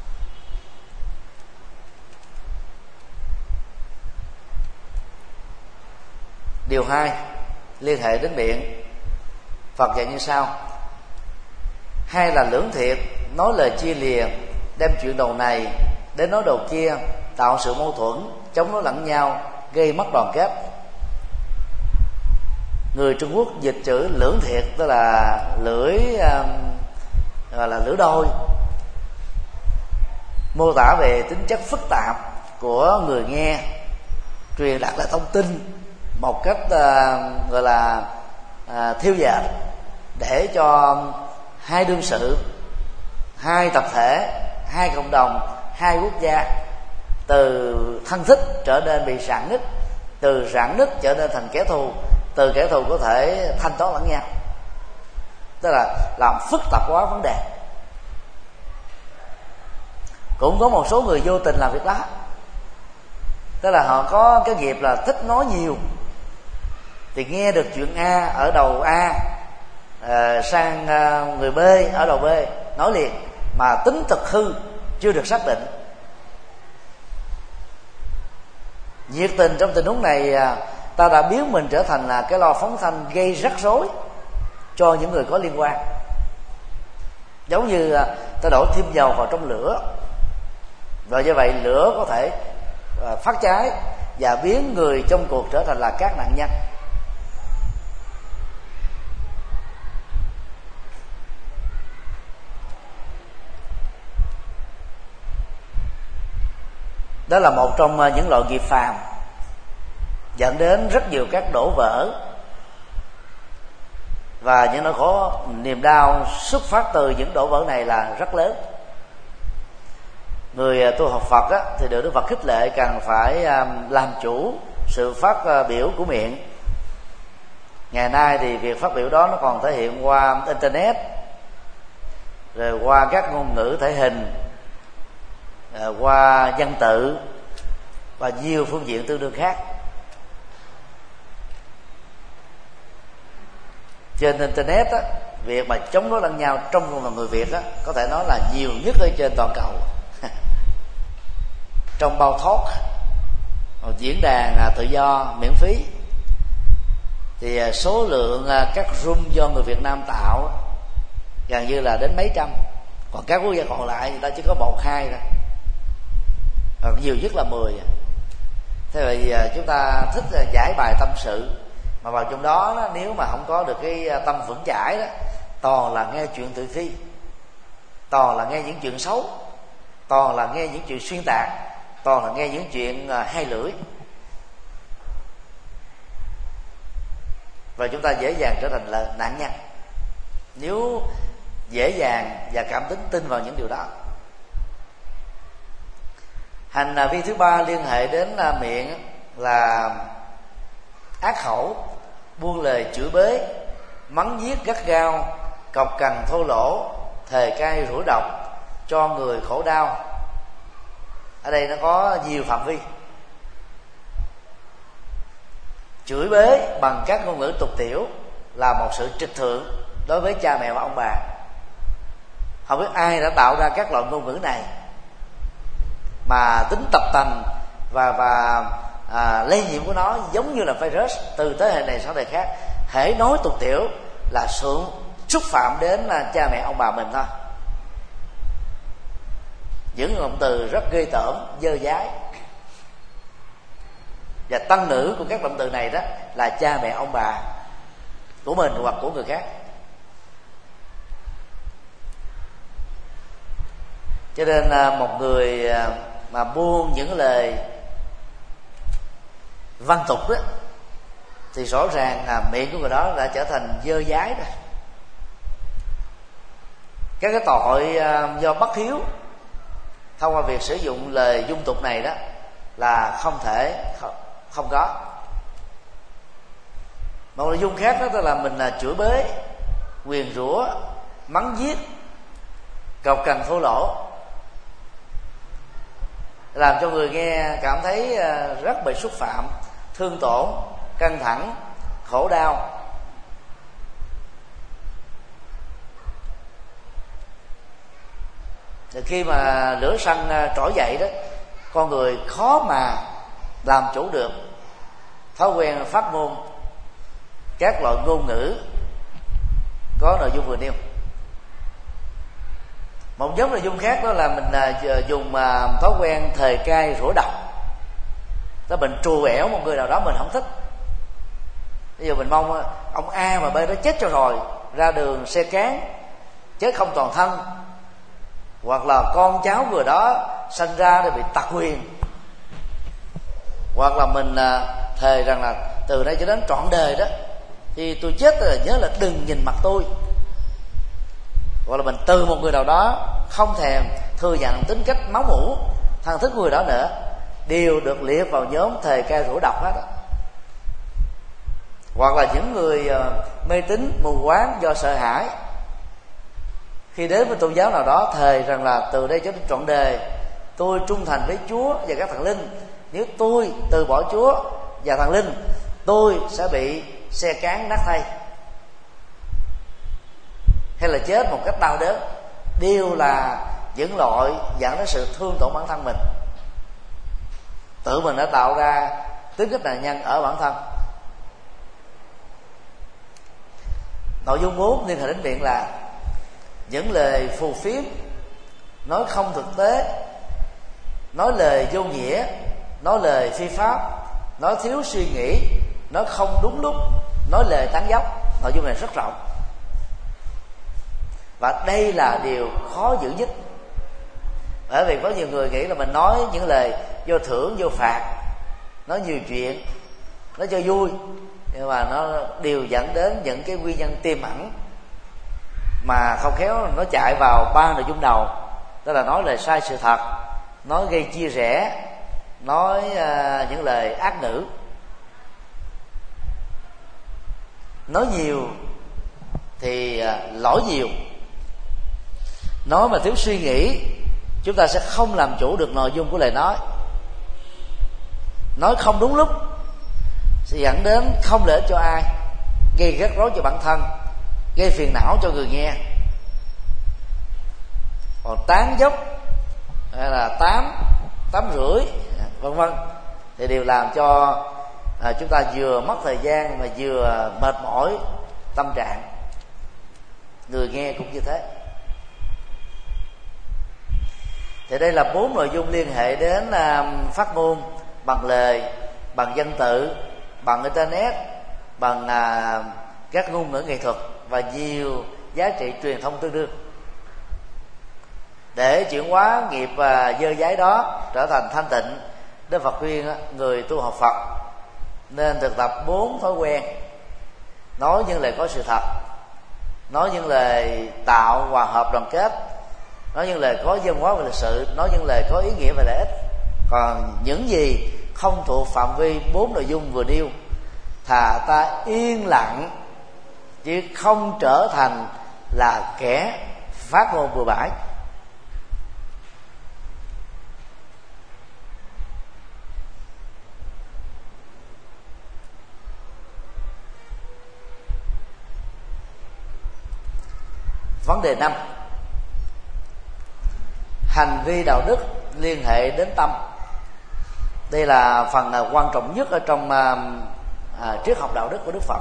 Điều hai liên hệ đến miệng, Phật dạy như sau: hai là lưỡng thiệt, nói lời chia lìa, đem chuyện đầu này đến nói đầu kia, tạo sự mâu thuẫn, chống đối lẫn nhau, gây mất đoàn kết. Người Trung Quốc dịch chữ lưỡng thiệt tức là lưỡi gọi là lưỡi đôi, mô tả về tính chất phức tạp của người nghe truyền đạt lại thông tin một cách uh, gọi là uh, thiêu dệt, để cho hai đương sự, hai tập thể, hai cộng đồng, hai quốc gia từ thân thích trở nên bị rạn nứt, từ rạn nứt trở nên thành kẻ thù, từ kẻ thù có thể thanh toán lẫn nhau, tức là làm phức tạp hóa vấn đề. Cũng có một số người vô tình làm việc đó, tức là họ có cái nghiệp là thích nói nhiều, thì nghe được chuyện A ở đầu A à, sang à, người B ở đầu B nói liền, mà tính thực hư chưa được xác định. Nhiệt tình trong tình huống này, ta đã biến mình trở thành là cái lo phóng thanh gây rắc rối cho những người có liên quan. Giống như ta đổ thêm dầu vào trong lửa, và như vậy lửa có thể phát cháy và biến người trong cuộc trở thành là các nạn nhân. Đó là một trong những loại nghiệp phàm dẫn đến rất nhiều các đổ vỡ, và những nỗi khổ niềm đau xuất phát từ những đổ vỡ này là rất lớn. Người tu học Phật á, thì được Đức Phật khích lệ cần phải làm chủ sự phát biểu của miệng. Ngày nay thì việc phát biểu đó nó còn thể hiện qua internet, rồi qua các ngôn ngữ thể hình, qua văn tự và nhiều phương diện tương đương khác. Trên internet á, việc mà chống đối lẫn nhau trong cộng đồng người Việt á, có thể nói là nhiều nhất ở trên toàn cầu. Trong bao talk, một diễn đàn tự do miễn phí, thì số lượng các room do người Việt Nam tạo gần như là đến mấy trăm, còn các quốc gia còn lại người ta chỉ có một hai thôi, hoặc nhiều nhất là mười. Thế vậy chúng ta thích giải bài tâm sự, mà vào trong đó, đó nếu mà không có được cái tâm vững chãi đó, toàn là nghe chuyện tự thi, toàn là nghe những chuyện xấu, toàn là nghe những chuyện xuyên tạc, toàn là nghe những chuyện hai lưỡi, và chúng ta dễ dàng trở thành là nạn nhân nếu dễ dàng và cảm tính tin vào những điều đó. Hành vi thứ ba liên hệ đến miệng là ác khẩu, buông lời chửi bới, mắng giết gắt gao, cọc cằn thô lỗ, thề cay rủa độc, cho người khổ đau. ở đây nó có nhiều phạm vi. Chửi bới bằng các ngôn ngữ tục tiểu là một sự trịch thượng đối với cha mẹ và ông bà. Không biết ai đã tạo ra các loại ngôn ngữ này, mà tính tập tành và và à, lây nhiễm của nó giống như là virus từ thế hệ này sang thế hệ khác. Hễ nói tục tiểu là sự xúc phạm đến là cha mẹ ông bà mình thôi. Những ngôn từ rất ghê tởm, dơ dái. Và tăng nữ của các động từ này đó là cha mẹ ông bà của mình hoặc của người khác. Cho nên một người mà buông những lời văn tục đó thì rõ ràng là miệng của người đó đã trở thành dơ dái rồi. Các cái tội do bất hiếu thông qua việc sử dụng lời dung tục này đó là không thể không, không có. Một nội dung khác đó là mình là chửi bới, nguyền rủa, mắng giết, cộc cằn thô lỗ, làm cho người nghe cảm thấy rất bị xúc phạm, thương tổn, căng thẳng, khổ đau. Thì khi mà lửa xăng trỗi dậy đó, con người khó mà làm chủ được thói quen phát ngôn các loại ngôn ngữ có nội dung vừa nêu. Một nhóm nội dung khác đó là mình dùng thói quen thề cay rủa độc. Đó, mình trù ẻo một người nào đó mình không thích. Bây giờ mình mong ông A mà B đó chết cho rồi, ra đường xe cán, chết không toàn thân, hoặc là con cháu người đó sinh ra thì bị tật nguyền, hoặc là mình thề rằng là từ đây cho đến trọn đời đó thì tôi chết rồi nhớ là đừng nhìn mặt tôi, hoặc là mình từ một người nào đó không thèm thừa nhận tính cách máu mủ thân thức của người đó nữa, đều được liệt vào nhóm thề cay rủa độc hết. Hoặc là những người mê tín mù quáng do sợ hãi, khi đến với tôn giáo nào đó thề rằng là từ đây cho đến trọn đời tôi trung thành với Chúa và các thần linh, nếu tôi từ bỏ Chúa và thần linh tôi sẽ bị xe cán nát thay, hay là chết một cách đau đớn, đều là những loại dẫn đến sự thương tổn bản thân mình. Tự mình đã tạo ra tính cách nạn nhân ở bản thân. Nội dung bốn liên hệ đến miệng là những lời phù phiếm, nói không thực tế, nói lời vô nghĩa, nói lời phi pháp, nói thiếu suy nghĩ, nói không đúng lúc, nói lời tán dóc. Nội dung này rất rộng, và đây là điều khó giữ nhất. Bởi vì có nhiều người nghĩ là mình nói những lời vô thưởng vô phạt, nói nhiều chuyện, nói cho vui, nhưng mà nó đều dẫn đến những cái nguyên nhân tiềm ẩn mà không khéo nó chạy vào ba nội dung đầu. Đó là nói lời sai sự thật, nói gây chia rẽ, nói uh, những lời ác ngữ. Nói nhiều thì uh, lỗi nhiều. Nói mà thiếu suy nghĩ, chúng ta sẽ không làm chủ được nội dung của lời nói. Nói không đúng lúc sẽ dẫn đến không lợi ích cho ai, gây rắc rối cho bản thân, gây phiền não cho người nghe. Còn tán dóc hay là tám tám rưỡi vân vân thì đều làm cho à, chúng ta vừa mất thời gian mà vừa mệt mỏi tâm trạng, người nghe cũng như thế. Thì đây là bốn nội dung liên hệ đến à, phát ngôn bằng lời, bằng văn tự, bằng internet, bằng à, các ngôn ngữ nghệ thuật và nhiều giá trị truyền thông tương đương. Để chuyển hóa nghiệp và dơ dái đó trở thành thanh tịnh, Đức Phật khuyên người tu học Phật nên thực tập bốn thói quen: nói những lời có sự thật, nói những lời tạo hòa hợp đoàn kết, nói những lời có văn hóa và lịch sự, nói những lời có ý nghĩa và lợi ích. Còn những gì không thuộc phạm vi bốn nội dung vừa nêu, thà ta yên lặng chứ không trở thành là kẻ phát ngôn bừa bãi. Vấn đề năm, hành vi đạo đức liên hệ đến tâm. Đây là phần quan trọng nhất ở trong à, triết học đạo đức của Đức Phật.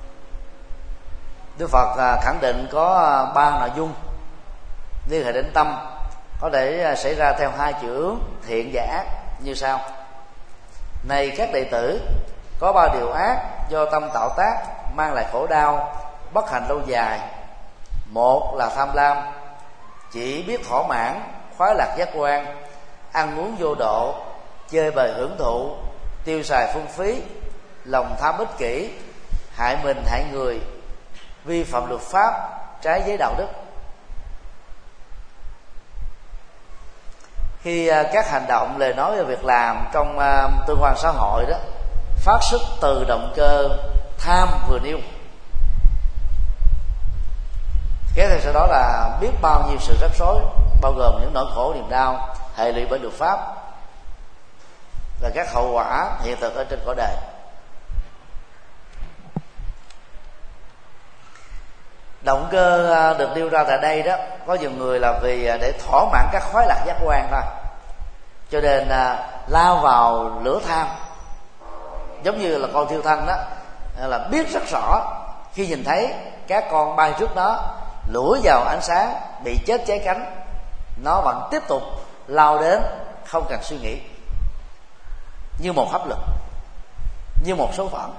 Đức Phật à, khẳng định có ba nội dung liên hệ đến tâm, có thể xảy ra theo hai chiều hướng thiện và ác như sau. Này các đệ tử, có ba điều ác do tâm tạo tác mang lại khổ đau bất hạnh lâu dài. Một là tham lam, chỉ biết thỏa mãn, khoái lạc giác quan, ăn uống vô độ, chơi bời hưởng thụ, tiêu xài phung phí, lòng tham ích kỷ, hại mình hại người, vi phạm luật pháp, trái với đạo đức. Khi các hành động, lời nói và việc làm trong tương quan xã hội đó phát xuất từ động cơ tham vừa nêu, kéo theo sau đó là biết bao nhiêu sự rắc rối, bao gồm những nỗi khổ niềm đau hệ lụy bởi luật pháp và các hậu quả hiện thực ở trên cõi đời. Động cơ được nêu ra tại đây đó, có nhiều người là vì để thỏa mãn các khoái lạc giác quan thôi, cho nên lao vào lửa tham. Giống như là con thiêu thân đó, là biết rất rõ khi nhìn thấy các con bay trước đó lủi vào ánh sáng bị chết cháy cánh, nó vẫn tiếp tục lao đến không cần suy nghĩ, như một pháp luật, như một số phận.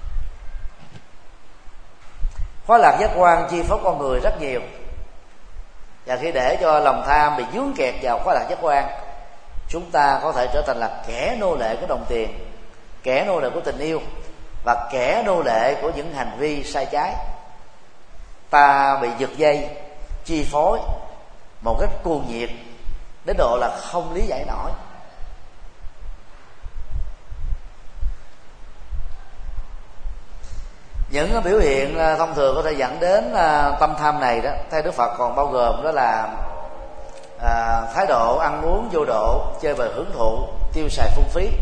Khoái lạc giác quan chi phối con người rất nhiều, và khi để cho lòng tham bị vướng kẹt vào khoái lạc giác quan, chúng ta có thể trở thành là kẻ nô lệ của đồng tiền, kẻ nô lệ của tình yêu, và kẻ nô lệ của những hành vi sai trái. Ta bị giật dây, chi phối một cách cuồng nhiệt đến độ là không lý giải nổi. Những biểu hiện thông thường có thể dẫn đến tâm tham này đó, theo Đức Phật còn bao gồm đó là à, thái độ ăn uống vô độ, chơi bời hưởng thụ, tiêu xài phung phí.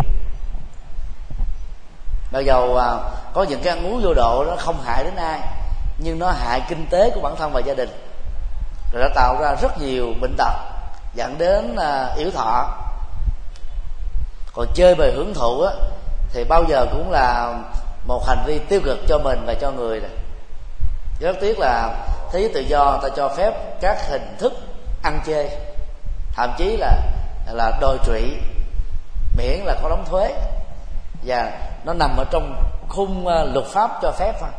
Mặc dầu à, có những cái ăn uống vô độ nó không hại đến ai, nhưng nó hại kinh tế của bản thân và gia đình, rồi đã tạo ra rất nhiều bệnh tật dẫn đến à, yếu thọ. Còn chơi bời hưởng thụ á, thì bao giờ cũng là một hành vi tiêu cực cho mình và cho người này. Rất tiếc là thế giới tự do ta cho phép các hình thức ăn chơi, thậm chí là là đòi trụy, miễn là có đóng thuế, và nó nằm ở trong khung luật pháp cho phép thôi.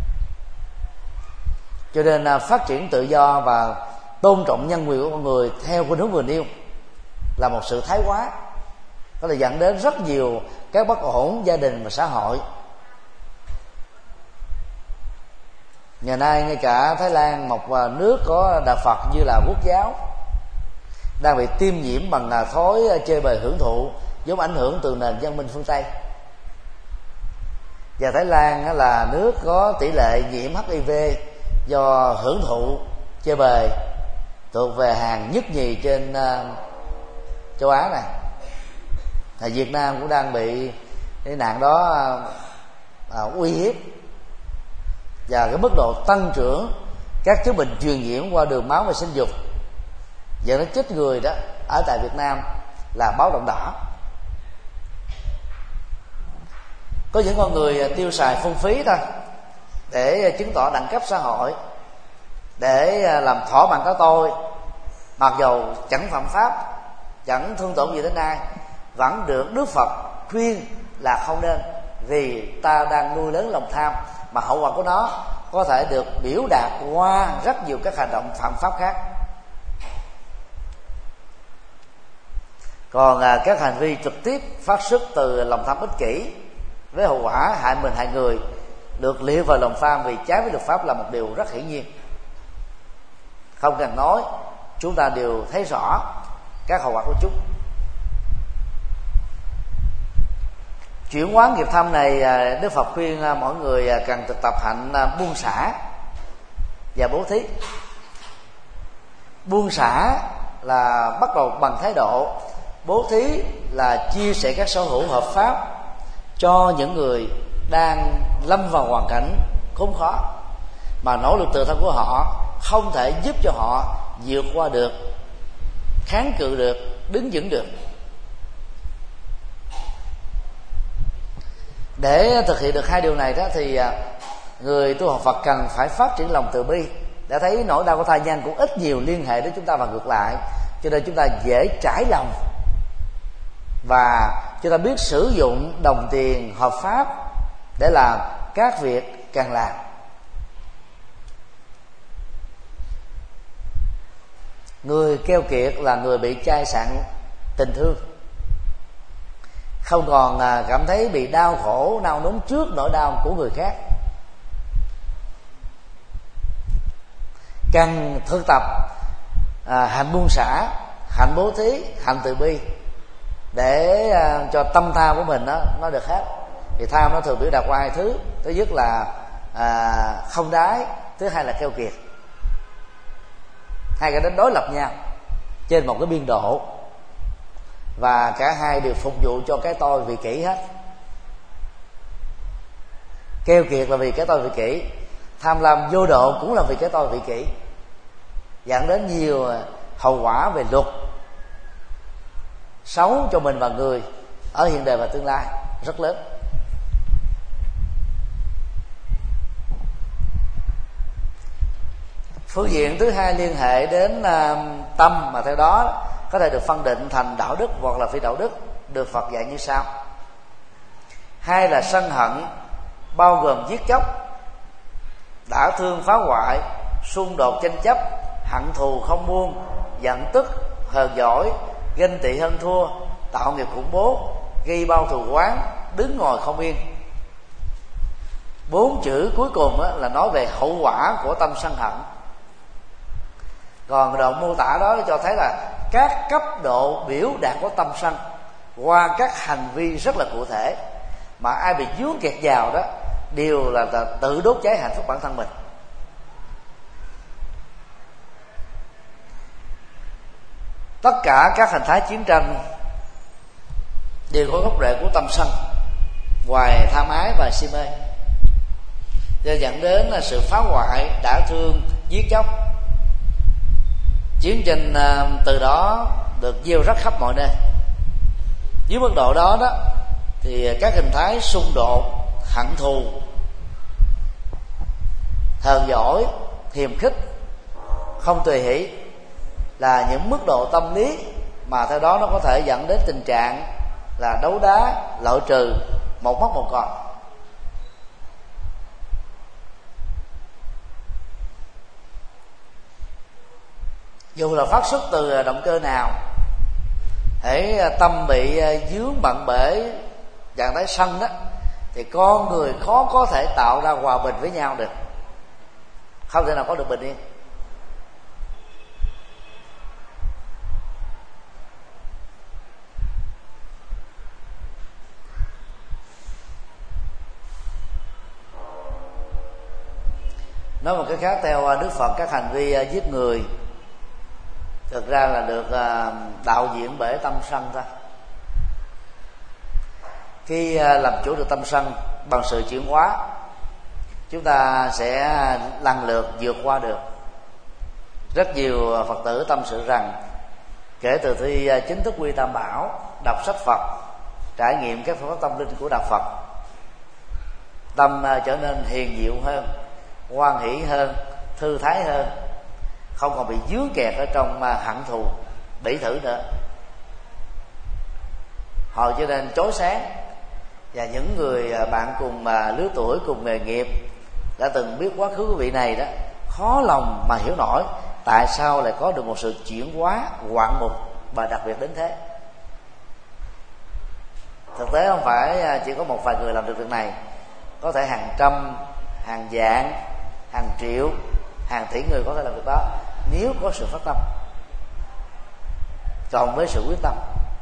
Cho nên là phát triển tự do và tôn trọng nhân quyền của con người theo khuynh hướng vừa nêu là một sự thái quá, có thể dẫn đến rất nhiều các bất ổn gia đình và xã hội. Ngày nay ngay cả Thái Lan, một nước có đạo Phật như là Quốc giáo, đang bị tiêm nhiễm bằng thói chơi bời hưởng thụ giống ảnh hưởng từ nền văn minh phương Tây. Và Thái Lan là nước có tỷ lệ nhiễm hát i vê do hưởng thụ chơi bời thuộc về hàng nhất nhì trên châu Á này. Thì Việt Nam cũng đang bị cái nạn đó à, uy hiếp, và cái mức độ tăng trưởng các chứng bệnh truyền nhiễm qua đường máu và sinh dục dẫn đến chết người đó ở tại Việt Nam là báo động đỏ. Có những con người tiêu xài phung phí thôi để chứng tỏ đẳng cấp xã hội, để làm thỏa mãn cái tôi, mặc dầu chẳng phạm pháp, chẳng thương tổn gì đến ai, vẫn được Đức Phật khuyên là không nên, vì ta đang nuôi lớn lòng tham, mà hậu quả của nó có thể được biểu đạt qua rất nhiều các hành động phạm pháp khác. Còn à, các hành vi trực tiếp phát xuất từ lòng tham ích kỷ với hậu quả hại mình hại người được liệt vào lòng tham vì trái với luật pháp là một điều rất hiển nhiên, không cần nói, chúng ta đều thấy rõ các hậu quả của chúng. Chuyển hóa nghiệp tham này, Đức Phật khuyên mọi người cần thực tập hạnh buông xả và bố thí. Buông xả là bắt đầu bằng thái độ, bố thí là chia sẻ các sở hữu hợp pháp cho những người đang lâm vào hoàn cảnh khốn khó, mà nỗ lực tự thân của họ không thể giúp cho họ vượt qua được, kháng cự được, đứng vững được. Để thực hiện được hai điều này đó thì người tu học Phật cần phải phát triển lòng từ bi. Đã thấy nỗi đau của thai nhân cũng ít nhiều liên hệ đến chúng ta và ngược lại, cho nên chúng ta dễ trải lòng và chúng ta biết sử dụng đồng tiền hợp pháp để làm các việc cần làm. Người keo kiệt là người bị chai sạn tình thương, không còn cảm thấy bị đau khổ nao núng trước nỗi đau của người khác. Cần thực tập à, hạnh buông xả, hạnh bố thí, hạnh từ bi để à, cho tâm tham của mình đó, nó được hết. Thì tham nó thường biểu đạt qua hai thứ: thứ nhất là à, không đái, thứ hai là keo kiệt. Hai cái đó đối lập nhau trên một cái biên độ, và cả hai đều phục vụ cho cái tôi vị kỷ hết. Keo kiệt là vì cái tôi vị kỷ, tham lam vô độ cũng là vì cái tôi vị kỷ, dẫn đến nhiều hậu quả về luật xấu cho mình và người ở hiện đời và tương lai rất lớn. Phương diện thứ hai liên hệ đến uh, tâm, mà theo đó có thể được phân định thành đạo đức hoặc là phi đạo đức, được Phật dạy như sau. Hai là sân hận, bao gồm giết chóc, đã thương phá hoại, xung đột tranh chấp, hận thù không buông, giận tức, hờn giỏi, ganh tị hơn thua, tạo nghiệp khủng bố, gây bao thù oán, đứng ngồi không yên. Bốn chữ cuối cùng là nói về hậu quả của tâm sân hận. Còn đoạn mô tả đó cho thấy là các cấp độ biểu đạt của tâm sân qua các hành vi rất là cụ thể, mà ai bị vướng kẹt vào đó đều là tự đốt cháy hạnh phúc bản thân mình. Tất cả các hình thái chiến tranh đều có gốc rễ của tâm sân, ngoài tham ái và si mê, cho dẫn đến là sự phá hoại, đả thương, giết chóc. Chiến tranh từ đó được gieo rắc khắp mọi nơi. Dưới mức độ đó đó thì các hình thái xung đột, hận thù, hờn giỏi, hiềm khích, không tùy hỷ là những mức độ tâm lý mà theo đó nó có thể dẫn đến tình trạng là đấu đá, loại trừ, một mất một còn. Dù là phát xuất từ động cơ nào, hễ tâm bị dướng bận bể trạng thái sân đó, thì con người khó có thể tạo ra hòa bình với nhau được, không thể nào có được bình yên. Nói một cái khác, theo Đức Phật, các hành vi giết người thực ra là được đạo diễn bởi tâm sân thôi. Khi làm chủ được tâm sân bằng sự chuyển hóa, chúng ta sẽ lần lượt vượt qua được. Rất nhiều Phật tử tâm sự rằng kể từ khi chính thức quy Tam Bảo, đọc sách Phật, trải nghiệm các phương pháp tâm linh của đạo Phật, tâm trở nên hiền diệu hơn, hoan hỷ hơn, thư thái hơn, không còn bị dướng kẹt ở trong hận thù, bỉ thử nữa. Họ cho nên chói sáng, và những người bạn cùng lứa tuổi, cùng nghề nghiệp đã từng biết quá khứ của vị này đó, khó lòng mà hiểu nổi tại sao lại có được một sự chuyển hóa ngoạn mục và đặc biệt đến thế. Thực tế không phải chỉ có một vài người làm được việc này, có thể hàng trăm, hàng vạn, hàng triệu, hàng tỷ người có thể làm việc đó, nếu có sự phát tâm cộng với sự quyết tâm.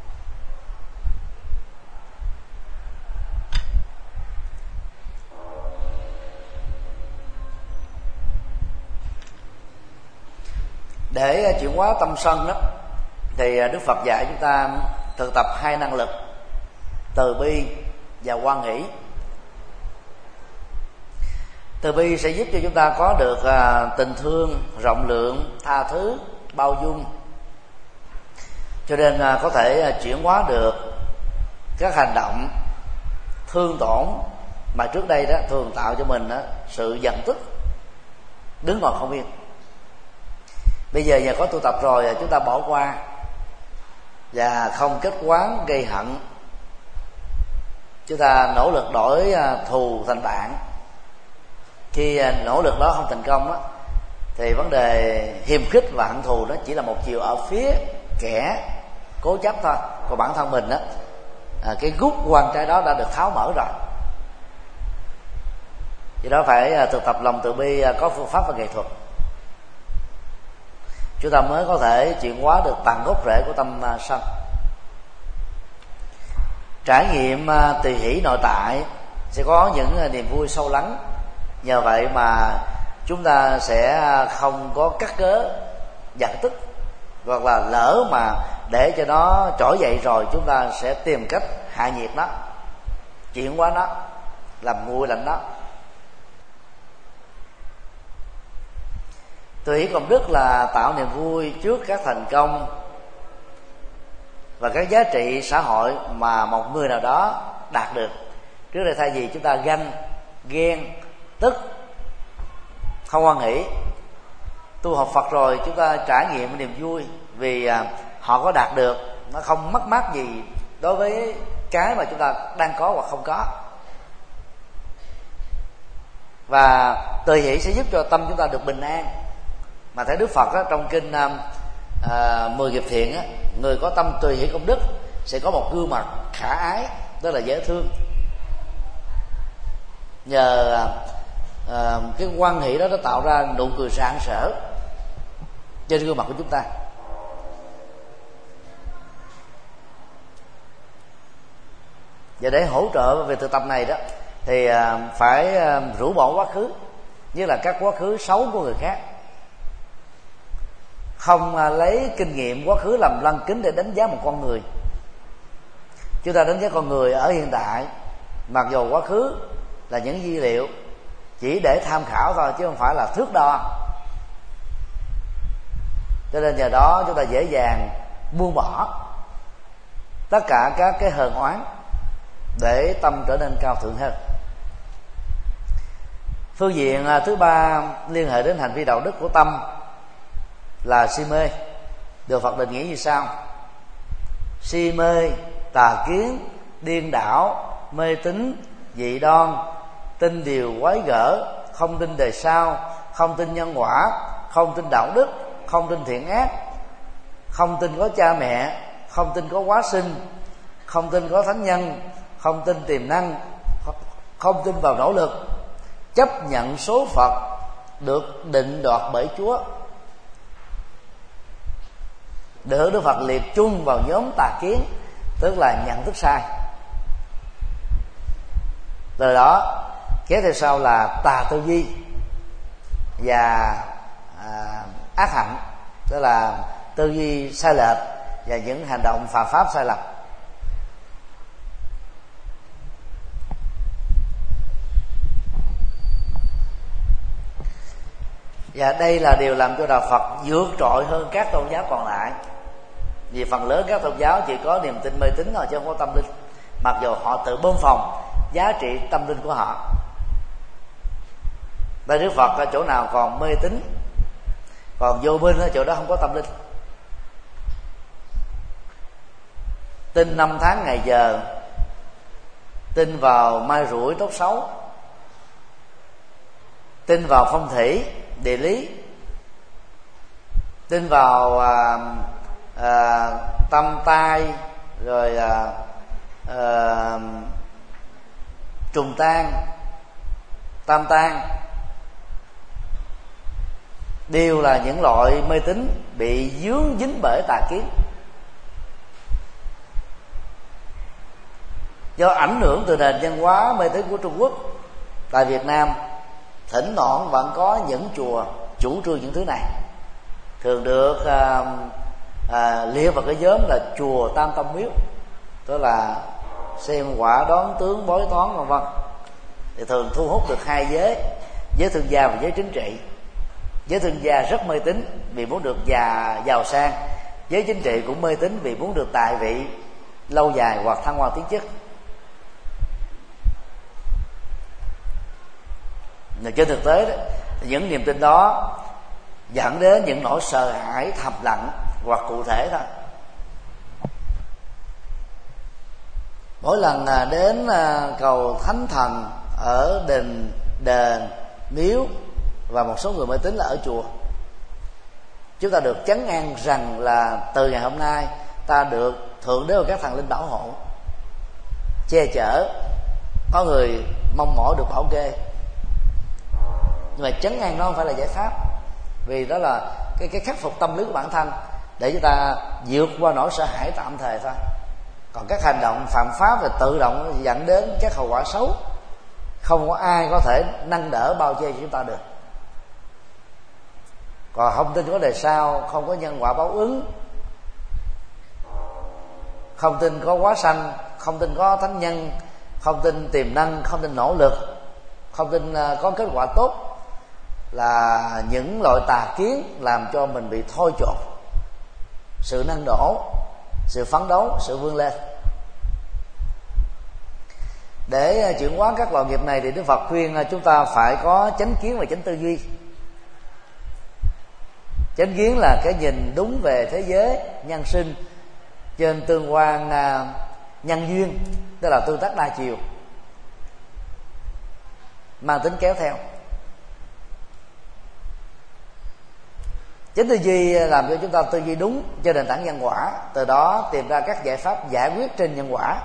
Để chuyển hóa tâm sân đó, thì Đức Phật dạy chúng ta thực tập hai năng lực: từ bi và hoan hỷ. Từ bi sẽ giúp cho chúng ta có được à, tình thương, rộng lượng, tha thứ, bao dung, cho nên à, có thể à, chuyển hóa được các hành động thương tổn mà trước đây đó thường tạo cho mình đó, sự giận tức, đứng ngồi không yên. Bây giờ nhờ có tu tập rồi, chúng ta bỏ qua và không kết quán gây hận. Chúng ta nỗ lực đổi thù thành bạn. Khi nỗ lực đó không thành công đó, thì vấn đề hiềm khích và hận thù đó chỉ là một chiều ở phía kẻ cố chấp thôi. Còn bản thân mình đó, à, cái gút quan trái đó đã được tháo mở rồi. Vì đó phải thực tập lòng từ bi có phương pháp và nghệ thuật, chúng ta mới có thể chuyển hóa được tận gốc rễ của tâm sân. Trải nghiệm tùy hỷ nội tại sẽ có những niềm vui sâu lắng. Nhờ vậy mà chúng ta sẽ không có cắt cớ giận tức, hoặc là lỡ mà để cho nó trỗi dậy rồi, chúng ta sẽ tìm cách hạ nhiệt nó, chuyển hóa nó, làm nguội lạnh nó. Tùy hỷ công đức là tạo niềm vui trước các thành công và các giá trị xã hội mà một người nào đó đạt được. Trước đây thay vì chúng ta ganh, ghen, tức, không hoan hỷ, tu học Phật rồi chúng ta trải nghiệm niềm vui vì à, họ có đạt được, nó không mất mát gì đối với cái mà chúng ta đang có hoặc không có. Và tùy hỷ sẽ giúp cho tâm chúng ta được bình an. Mà thấy Đức Phật á, trong kinh à, à, mười nghiệp thiện á, người có tâm tùy hỷ công đức sẽ có một gương mặt khả ái, tức là dễ thương. Nhờ à, cái quan hỷ đó nó tạo ra nụ cười rạng rỡ trên gương mặt của chúng ta. Và để hỗ trợ về thực tập này đó thì à, phải à, rũ bỏ quá khứ, như là các quá khứ xấu của người khác. Không à, lấy kinh nghiệm quá khứ làm lăng kính để đánh giá một con người. Chúng ta đánh giá con người ở hiện tại, mặc dù quá khứ là những dữ liệu chỉ để tham khảo thôi chứ không phải là thước đo. Cho nên nhờ đó chúng ta dễ dàng buông bỏ tất cả các cái hờn oán để tâm trở nên cao thượng hơn. Phương diện thứ ba liên hệ đến hành vi đạo đức của tâm là si mê. Được Phật định nghĩa như sau: si mê, tà kiến, điên đảo, mê tín, dị đoan, tin điều quái gở, không tin đời sau, không tin nhân quả, không tin đạo đức, không tin thiện ác, không tin có cha mẹ, không tin có hóa sinh, không tin có thánh nhân, không tin tiềm năng, không tin vào nỗ lực, chấp nhận số phận được định đoạt bởi Chúa, được Đức Phật liệt chung vào nhóm tà kiến, tức là nhận thức sai. Từ đó kéo theo sau là tà tư duy và à, ác hạnh, tức là tư duy sai lệch và những hành động phạm pháp sai lầm. Và đây là điều làm cho đạo Phật vượt trội hơn các tôn giáo còn lại. Vì phần lớn các tôn giáo chỉ có niềm tin mê tín thôi chứ không có tâm linh, mặc dù họ tự bơm phòng giá trị tâm linh của họ. Tại Đức Phật ở chỗ nào còn mê tín, còn vô minh ở chỗ đó không có tâm linh. Tin năm tháng ngày giờ, tin vào mai rủi tốt xấu, tin vào phong thủy địa lý, tin vào à, à, tâm tai, rồi à, à, trùng tan, tam tan, đều là những loại mê tín bị dướng dính bởi tà kiến. Do ảnh hưởng từ nền văn hóa mê tín của Trung Quốc, tại Việt Nam thỉnh thoảng vẫn có những chùa chủ trương những thứ này, thường được à, à, liệt vào cái nhóm là chùa Tam Tâm Miếu, tức là xem quả đoán tướng bói toán vân vân, thì thường thu hút được hai giới, giới thương gia và giới chính trị. Giới thương gia rất mê tín vì muốn được già giàu sang, giới chính trị cũng mê tín vì muốn được tài vị lâu dài hoặc thăng hoa tiến chức. Nên trên thực tế đó, những niềm tin đó dẫn đến những nỗi sợ hãi thầm lặng hoặc cụ thể thôi. Mỗi lần đến cầu thánh thần ở đền đền miếu và một số người mê tín là ở chùa, chúng ta được trấn an rằng là từ ngày hôm nay ta được thượng đế và các thần linh bảo hộ, che chở, có người mong mỏi được bảo kê. Nhưng mà trấn an nó không phải là giải pháp, vì đó là cái cái khắc phục tâm lý của bản thân để chúng ta vượt qua nỗi sợ hãi tạm thời thôi. Còn các hành động phạm pháp và tự động dẫn đến các hậu quả xấu, không có ai có thể nâng đỡ bao che cho chúng ta được. Còn không tin có đề sau, không có nhân quả báo ứng, không tin có quá sanh, không tin có thánh nhân, không tin tiềm năng, không tin nỗ lực, không tin có kết quả tốt, là những loại tà kiến làm cho mình bị thôi chột sự năng đổ, sự phấn đấu, sự vươn lên. Để chuyển hóa các loại nghiệp này thì Đức Phật khuyên chúng ta phải có chánh kiến và chánh tư duy. Chánh kiến là cái nhìn đúng về thế giới nhân sinh trên tương quan nhân duyên, tức là tương tác đa chiều, mang tính kéo theo. Chánh tư duy làm cho chúng ta tư duy đúng trên nền tảng nhân quả, từ đó tìm ra các giải pháp giải quyết trên nhân quả.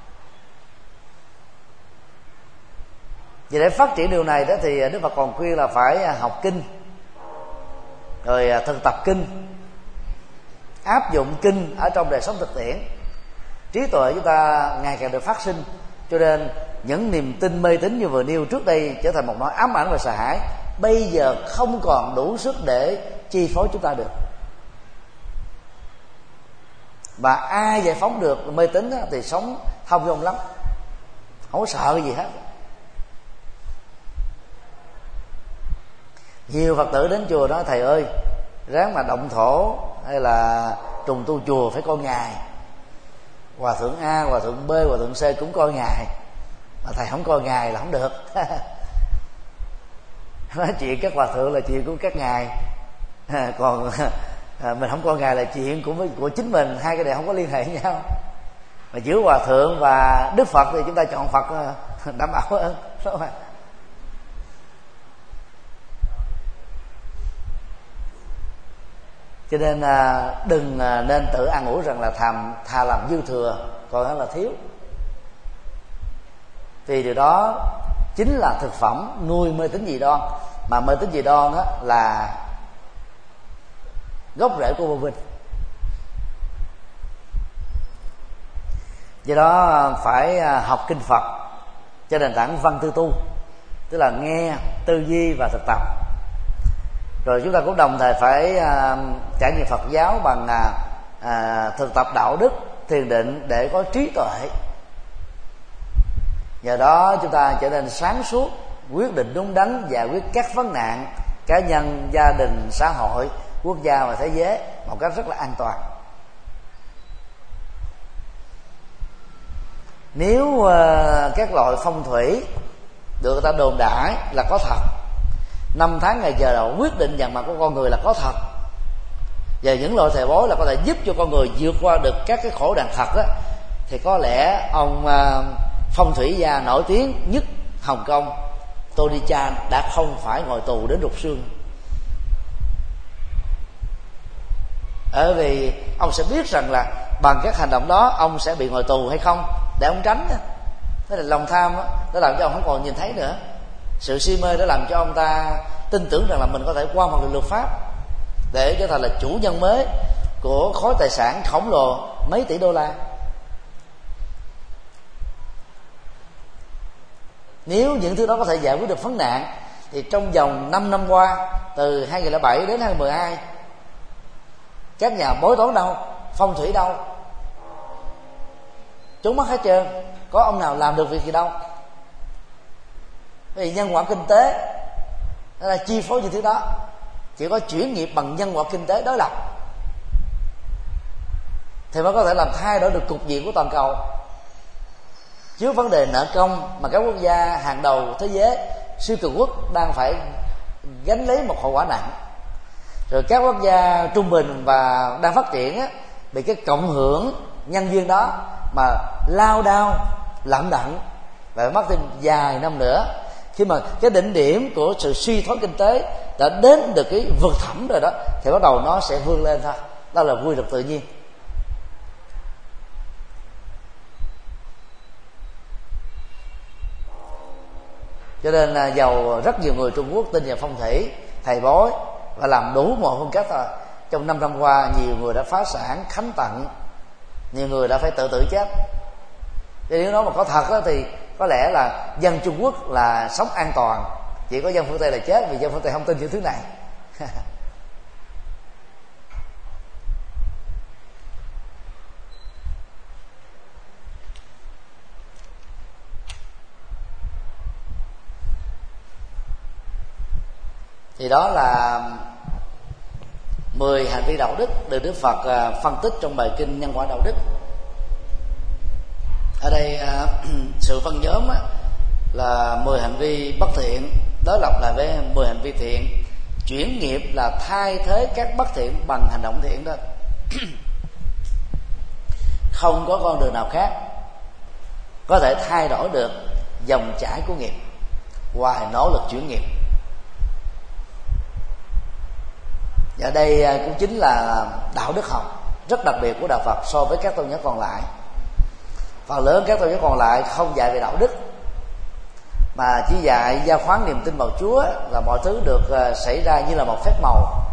Vì để phát triển điều này đó thì Đức Phật còn khuyên là phải học kinh, rồi thực tập kinh, áp dụng kinh ở trong đời sống thực tiễn. Trí tuệ chúng ta ngày càng được phát sinh, cho nên những niềm tin mê tín như vừa nêu trước đây trở thành một nỗi ám ảnh và sợ hãi, bây giờ không còn đủ sức để chi phối chúng ta được. Và ai giải phóng được mê tín thì sống thông dong lắm, không có sợ cái gì hết. Nhiều Phật tử đến chùa nói: thầy ơi, ráng mà động thổ hay là trùng tu chùa phải coi ngày. Hòa thượng A, hòa thượng B, hòa thượng C cũng coi ngày, mà thầy không coi ngày là không được. Nói chuyện các hòa thượng là chuyện của các ngài, còn mình không coi ngài là chuyện của của chính mình. Hai cái này không có liên hệ với nhau. Mà giữa hòa thượng và Đức Phật thì chúng ta chọn Phật đảm bảo hơn. Cho nên đừng nên tự an ủi rằng là thàm thà làm dư thừa còn hơn là thiếu, vì điều đó chính là thực phẩm nuôi mê tín dị đoan. Mà mê tín dị đoan á là gốc rễ của vô minh. Do đó phải học kinh Phật trên nền tảng văn tư tu, tức là nghe, tư duy và thực tập. Rồi chúng ta cũng đồng thời phải uh, trải nghiệm Phật giáo bằng uh, uh, thực tập đạo đức, thiền định để có trí tuệ. Nhờ đó chúng ta trở nên sáng suốt, quyết định đúng đắn, giải quyết các vấn nạn cá nhân, gia đình, xã hội, quốc gia và thế giới một cách rất là an toàn. Nếu uh, các loại phong thủy được người ta đồn đãi là có thật, năm tháng ngày giờ đầu quyết định dần mặt của con người là có thật, và những loại thầy bói là có thể giúp cho con người vượt qua được các cái khổ nạn thật đó, thì có lẽ ông uh, phong thủy gia nổi tiếng nhất Hồng Kông, Tony Chan, đã không phải ngồi tù đến rục xương. Bởi vì ông sẽ biết rằng là bằng các hành động đó ông sẽ bị ngồi tù hay không, để ông tránh. Thế là lòng tham đó, nó làm cho ông không còn nhìn thấy nữa. Sự si mê đã làm cho ông ta tin tưởng rằng là mình có thể qua mặt được luật pháp để trở thành là chủ nhân mới của khối tài sản khổng lồ mấy tỷ đô la. Nếu những thứ đó có thể giải quyết được vấn nạn thì trong vòng năm năm qua, từ hai không không bảy đến hai không một hai, các nhà bói toán đâu, phong thủy đâu, chúng mất hết trơn, có ông nào làm được việc gì đâu. Vì nhân quả kinh tế nó là chi phối những thứ đó. Chỉ có chuyển nghiệp bằng nhân quả kinh tế đối lập thì mới có thể làm thay đổi được cục diện của toàn cầu. Trước vấn đề nợ công mà các quốc gia hàng đầu thế giới, siêu cường quốc đang phải gánh lấy một hậu quả nặng, rồi các quốc gia trung bình và đang phát triển á, bị cái cộng hưởng nhân duyên đó mà lao đao lận đận và mất thêm vài năm nữa. Khi mà cái đỉnh điểm của sự suy thoái kinh tế đã đến được cái vực thẳm rồi đó, thì bắt đầu nó sẽ vươn lên thôi. Đó là quy luật tự nhiên. Cho nên là giàu rất nhiều người Trung Quốc tin vào phong thủy, thầy bói và làm đủ mọi phương cách rồi, trong năm năm qua nhiều người đã phá sản, khánh tận, nhiều người đã phải tự tử chết. Thì nếu nó mà có thật đó, thì có lẽ là dân Trung Quốc là sống an toàn, chỉ có dân phương Tây là chết, vì dân phương Tây không tin những thứ này. Thì đó là mười hành vi đạo đức được Đức Phật phân tích trong bài kinh Nhân quả đạo đức. Ở đây sự phân nhóm là mười hành vi bất thiện đối lập lại với mười hành vi thiện. Chuyển nghiệp là thay thế các bất thiện bằng hành động thiện đó. Không có con đường nào khác có thể thay đổi được dòng chảy của nghiệp ngoài nỗ lực chuyển nghiệp. Và đây cũng chính là đạo đức học rất đặc biệt của đạo Phật so với các tôn giáo còn lại. Phần lớn các tôn giáo còn lại không dạy về đạo đức, mà chỉ dạy giao khoán niềm tin vào Chúa, là mọi thứ được xảy ra như là một phép màu.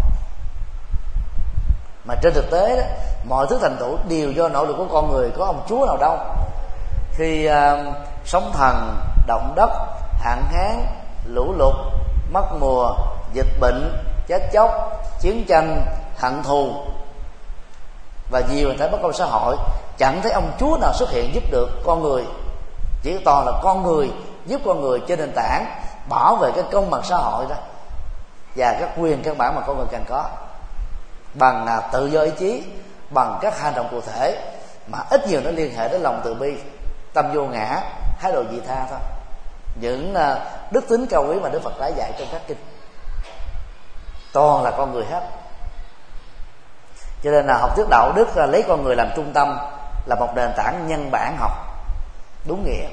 Mà trên thực tế đó, mọi thứ thành tựu đều do nỗ lực của con người, có ông Chúa nào đâu. Khi uh, sóng thần, động đất, hạn hán, lũ lụt, mất mùa, dịch bệnh, chết chóc, chiến tranh, hận thù và nhiều hình thái bất công xã hội, chẳng thấy ông Chúa nào xuất hiện giúp được con người. Chỉ toàn là con người giúp con người trên nền tảng bảo vệ cái công bằng xã hội đó và các quyền căn bản mà con người cần có, bằng là tự do ý chí, bằng các hành động cụ thể mà ít nhiều nó liên hệ đến lòng từ bi, tâm vô ngã, thái độ vị tha thôi. Những đức tính cao quý mà Đức Phật đã dạy trong các kinh toàn là con người hết. Cho nên là học thuyết đạo đức là lấy con người làm trung tâm, là một nền tảng nhân bản học đúng nghĩa.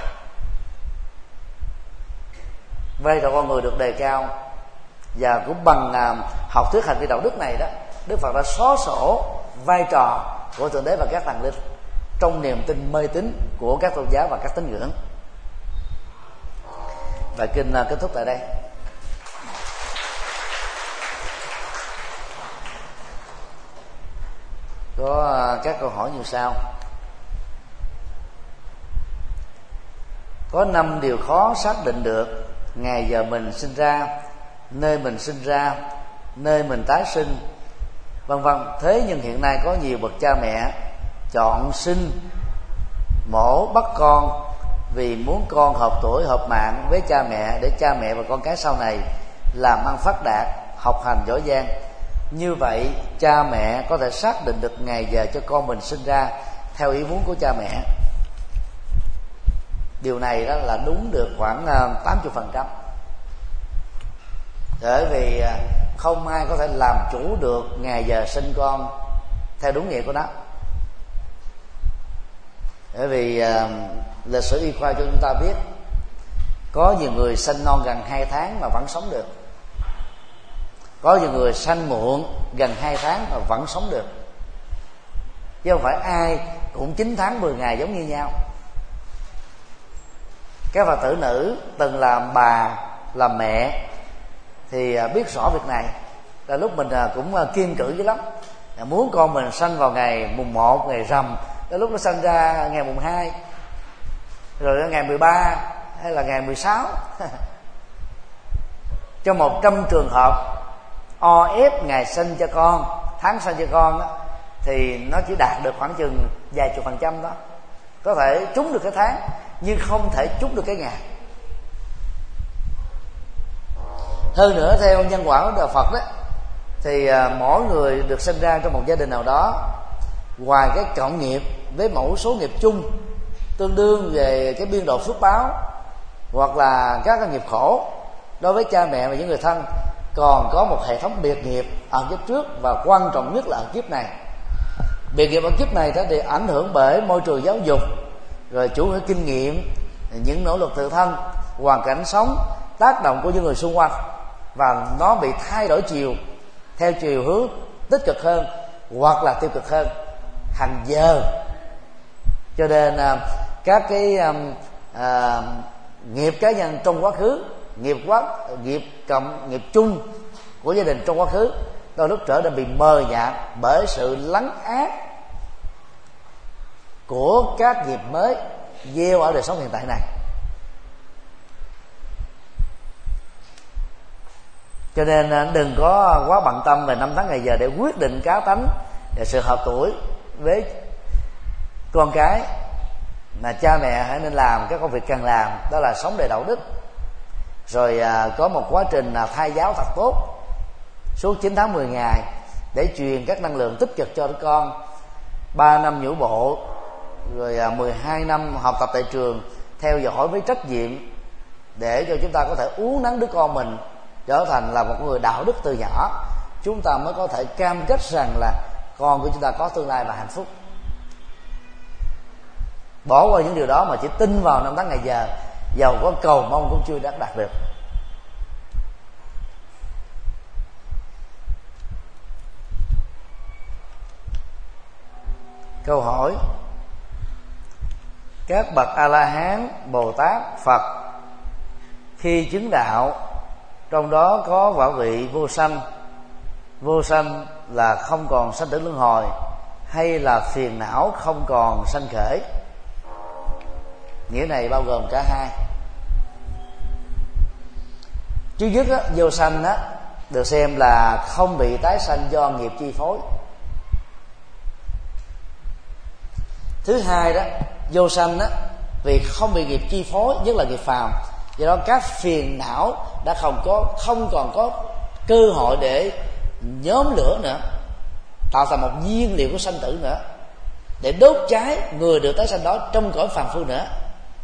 Vai trò con người được đề cao, và cũng bằng học thuyết hành vi đạo đức này đó, Đức Phật đã xóa sổ vai trò của Thượng Đế và các thần linh trong niềm tin mê tín của các tôn giáo và các tín ngưỡng. Và kinh kết thúc tại đây. Có các câu hỏi như sau. Có năm điều khó xác định được: ngày giờ mình sinh ra, nơi mình sinh ra, nơi mình tái sinh, vân vân. Thế nhưng hiện nay có nhiều bậc cha mẹ chọn sinh mổ bắt con vì muốn con hợp tuổi hợp mạng với cha mẹ, để cha mẹ và con cái sau này làm ăn phát đạt, học hành giỏi giang. Như vậy cha mẹ có thể xác định được ngày giờ cho con mình sinh ra theo ý muốn của cha mẹ. Điều này đó là đúng được khoảng tám mươi phần trăm, bởi vì không ai có thể làm chủ được ngày giờ sinh con theo đúng nghĩa của nó. Bởi vì uh, lịch sử y khoa cho chúng ta biết có nhiều người sinh non gần hai tháng mà vẫn sống được, có nhiều người sanh muộn gần hai tháng mà vẫn sống được, chứ không phải ai cũng chín tháng mười ngày giống như nhau. Các Phật tử nữ từng làm bà, làm mẹ thì biết rõ việc này. Là lúc mình cũng kiên cử dữ lắm, muốn con mình sanh vào ngày mùng một, ngày rằm, đến lúc nó sanh ra ngày mùng hai, rồi ngày mười ba hay là ngày mười sáu. Trong một trăm trường hợp o ép ngày sinh cho con, tháng sinh cho con đó, thì nó chỉ đạt được khoảng chừng vài chục phần trăm đó. Có thể trúng được cái tháng nhưng không thể trúng được cái ngày. Hơn nữa theo nhân quả của Đạo Phật đó, thì mỗi người được sinh ra trong một gia đình nào đó, ngoài cái cộng nghiệp với mẫu số nghiệp chung tương đương về cái biên độ phước báo hoặc là các cái nghiệp khổ đối với cha mẹ và những người thân, còn có một hệ thống biệt nghiệp ở kiếp trước, và quan trọng nhất là ở kiếp này. Biệt nghiệp ở kiếp này đó thì ảnh hưởng bởi môi trường giáo dục, rồi chủ nghĩa kinh nghiệm, những nỗ lực tự thân, hoàn cảnh sống, tác động của những người xung quanh, và nó bị thay đổi chiều theo chiều hướng tích cực hơn hoặc là tiêu cực hơn hàng giờ. Cho nên các cái à, nghiệp cá nhân trong quá khứ, nghiệp quá nghiệp cộng nghiệp chung của gia đình trong quá khứ đôi lúc trở nên bị mờ nhạt bởi sự lấn át của các nghiệp mới gieo ở đời sống hiện tại này. Cho nên đừng có quá bận tâm về năm tháng ngày giờ để quyết định cá tánh và sự hợp tuổi với con cái, mà cha mẹ hãy nên làm các công việc cần làm, đó là sống đầy đạo đức, rồi à, có một quá trình à, thai giáo thật tốt suốt chín tháng mười ngày để truyền các năng lượng tích cực cho đứa con. Ba năm nhũ bộ, rồi à, mười hai năm học tập tại trường, theo dõi với trách nhiệm, để cho chúng ta có thể uốn nắn đứa con mình trở thành là một người đạo đức từ nhỏ. Chúng ta mới có thể cam kết rằng là con của chúng ta có tương lai và hạnh phúc. Bỏ qua những điều đó mà chỉ tin vào năm tháng ngày giờ, dầu có cầu mong cũng chưa đạt đạt được. Câu hỏi: các bậc A La Hán, Bồ Tát, Phật khi chứng đạo, trong đó có quả vị vô sanh, vô sanh là không còn sanh tử luân hồi, hay là phiền não không còn sanh khởi? Nghĩa này bao gồm cả hai. Trước nhất á, vô sanh á, được xem là không bị tái sanh do nghiệp chi phối. Thứ hai đó, vô sanh á, vì không bị nghiệp chi phối, nhất là nghiệp phàm, do đó các phiền não đã không có không còn có cơ hội để nhóm lửa nữa, tạo thành một nhiên liệu của sanh tử nữa, để đốt cháy người được tái sanh đó trong cõi phàm phu nữa.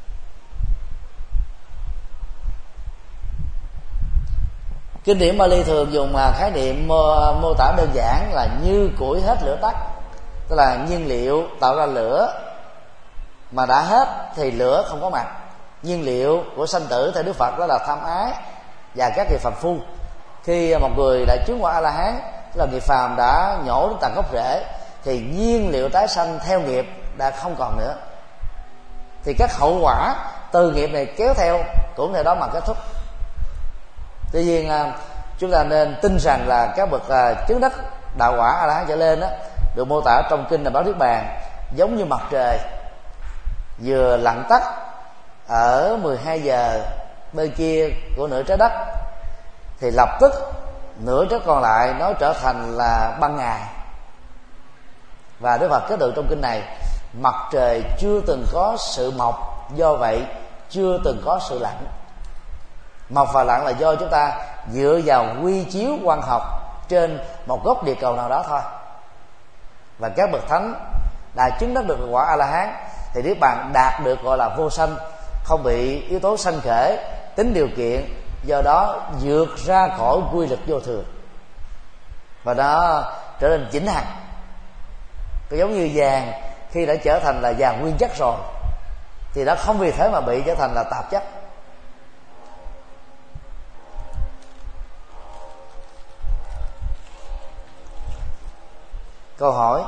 Kinh điển Bali thường dùng khái niệm mô, mô tả đơn giản là như củi hết lửa tắt, tức là nhiên liệu tạo ra lửa mà đã hết thì lửa không có mặt. Nhiên liệu của sanh tử theo Đức Phật đó là tham ái và các nghiệp phàm phu. Khi một người đã chứng quả A La Hán, tức là nghiệp phàm đã nhổ đến tận gốc rễ, thì nhiên liệu tái sanh theo nghiệp đã không còn nữa, thì các hậu quả từ nghiệp này kéo theo cũng theo đó mà kết thúc. Tuy nhiên chúng ta nên tin rằng là các bậc chứng đắc đạo quả A La Hán trở lên đó, được mô tả trong kinh là Báo Niết Bàn giống như mặt trời vừa lặn tắt ở mười hai giờ bên kia của nửa trái đất, thì lập tức nửa trái còn lại nó trở thành là ban ngày. Và Đức Phật kết luận trong kinh này, mặt trời chưa từng có sự mọc, do vậy chưa từng có sự lặn. Mọc và lặn là do chúng ta dựa vào quy chiếu quang học trên một góc địa cầu nào đó thôi. Và các bậc thánh đã chứng đắc được quả A La Hán thì Niết Bàn đạt được gọi là vô sanh, không bị yếu tố sanh khởi, tính điều kiện, do đó vượt ra khỏi quy luật vô thường, và nó trở nên vĩnh hằng. Có giống như vàng khi đã trở thành là vàng nguyên chất rồi thì nó không vì thế mà bị trở thành là tạp chất. Câu hỏi: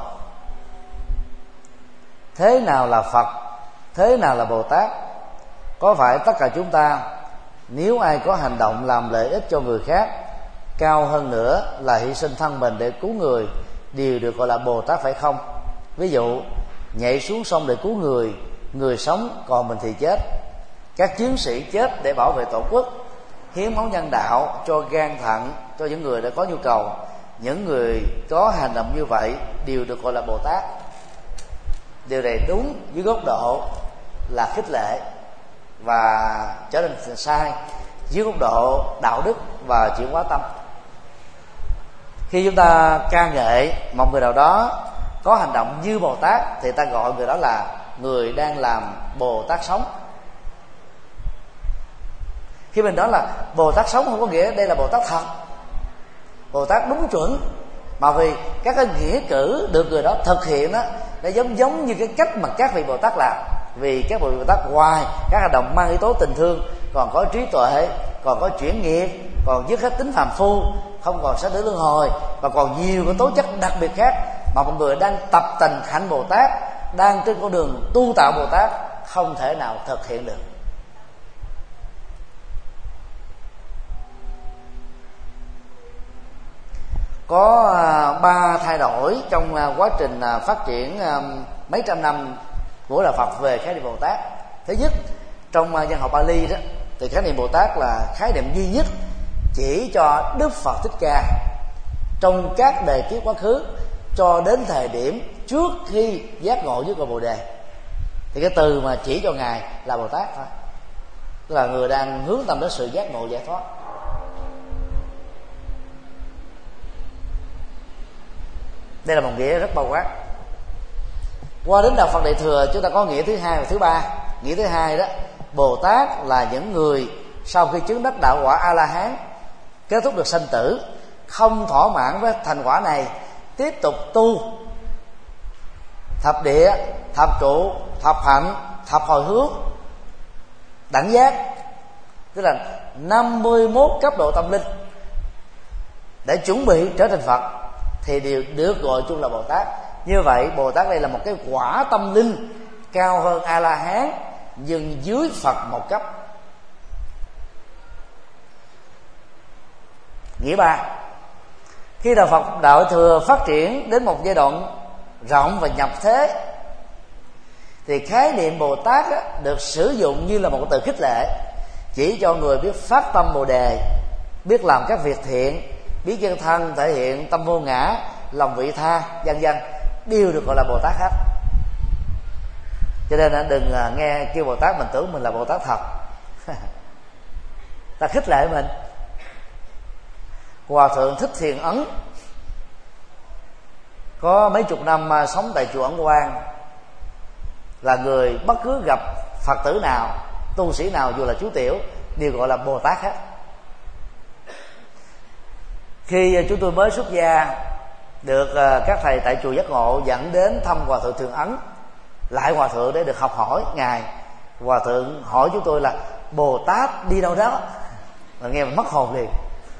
thế nào là Phật, thế nào là Bồ Tát? Có phải tất cả chúng ta, nếu ai có hành động làm lợi ích cho người khác, cao hơn nữa là hy sinh thân mình để cứu người, đều được gọi là Bồ Tát phải không? Ví dụ nhảy xuống sông để cứu người, người sống còn mình thì chết. Các chiến sĩ chết để bảo vệ tổ quốc, hiến máu nhân đạo cho gan thận cho những người đã có nhu cầu. Những người có hành động như vậy đều được gọi là Bồ Tát. Điều này đúng dưới góc độ là khích lệ, và trở nên sai dưới góc độ đạo đức và chuyển hóa tâm. Khi chúng ta ca ngợi một người nào đó có hành động như Bồ Tát thì ta gọi người đó là người đang làm Bồ Tát sống. Khi mình nói là Bồ Tát sống không có nghĩa đây là Bồ Tát thật, Bồ Tát đúng chuẩn, mà vì các cái nghĩa cử được người đó thực hiện đó, nó giống giống như cái cách mà các vị Bồ Tát làm. Vì các vị Bồ Tát ngoài các hành động mang yếu tố tình thương, còn có trí tuệ, còn có chuyển nghiệp, còn dứt hết tính phàm phu, không còn sát tử luân hồi, và còn nhiều cái tố chất đặc biệt khác mà một người đang tập tành hạnh Bồ Tát, đang trên con đường tu tạo Bồ Tát không thể nào thực hiện được. Có ba thay đổi trong quá trình phát triển mấy trăm năm của đạo Phật về khái niệm Bồ Tát. Thứ nhất, trong văn học Bali đó, thì khái niệm Bồ Tát là khái niệm duy nhất chỉ cho Đức Phật Thích Ca trong các đời kiếp quá khứ cho đến thời điểm trước khi giác ngộ với cội Bồ Đề. Thì cái từ mà chỉ cho ngài là Bồ Tát thôi, tức là người đang hướng tâm đến sự giác ngộ giải thoát. Đây là một nghĩa rất bao quát. Qua đến đạo Phật Đại Thừa, chúng ta có nghĩa thứ hai và thứ ba. Nghĩa thứ hai đó, Bồ Tát là những người sau khi chứng đắc đạo quả A La Hán, kết thúc được sanh tử, không thỏa mãn với thành quả này, tiếp tục tu thập địa, thập trụ, thập hạnh, thập hồi hướng, đẳng giác, tức là năm mươi mốt cấp độ tâm linh để chuẩn bị trở thành Phật, thì đều được gọi chung là Bồ Tát. Như vậy Bồ Tát đây là một cái quả tâm linh cao hơn A La Hán, nhưng dưới Phật một cấp. Nghĩa ba, khi đạo Phật Đại Thừa phát triển đến một giai đoạn rộng và nhập thế, thì khái niệm Bồ Tát á, được sử dụng như là một từ khích lệ, chỉ cho người biết phát tâm Bồ Đề, biết làm các việc thiện, biết chân thân thể hiện tâm vô ngã, lòng vị tha, vân vân, đều được gọi là Bồ Tát hết. Cho nên đừng nghe kêu Bồ Tát mình tưởng mình là Bồ Tát thật. Ta khích lệ mình. Hòa thượng Thích Thiền Ấn có mấy chục năm sống tại chùa Ấn Quang, là người bất cứ gặp Phật tử nào, tu sĩ nào dù là chú tiểu đều gọi là Bồ Tát hết. Khi chúng tôi mới xuất gia, được các thầy tại chùa Giác Ngộ dẫn đến thăm Hòa thượng Thiền Ấn, lại Hòa thượng để được học hỏi ngài. Hòa thượng hỏi chúng tôi là Bồ Tát đi đâu đó, mà nghe mình mất hồn liền.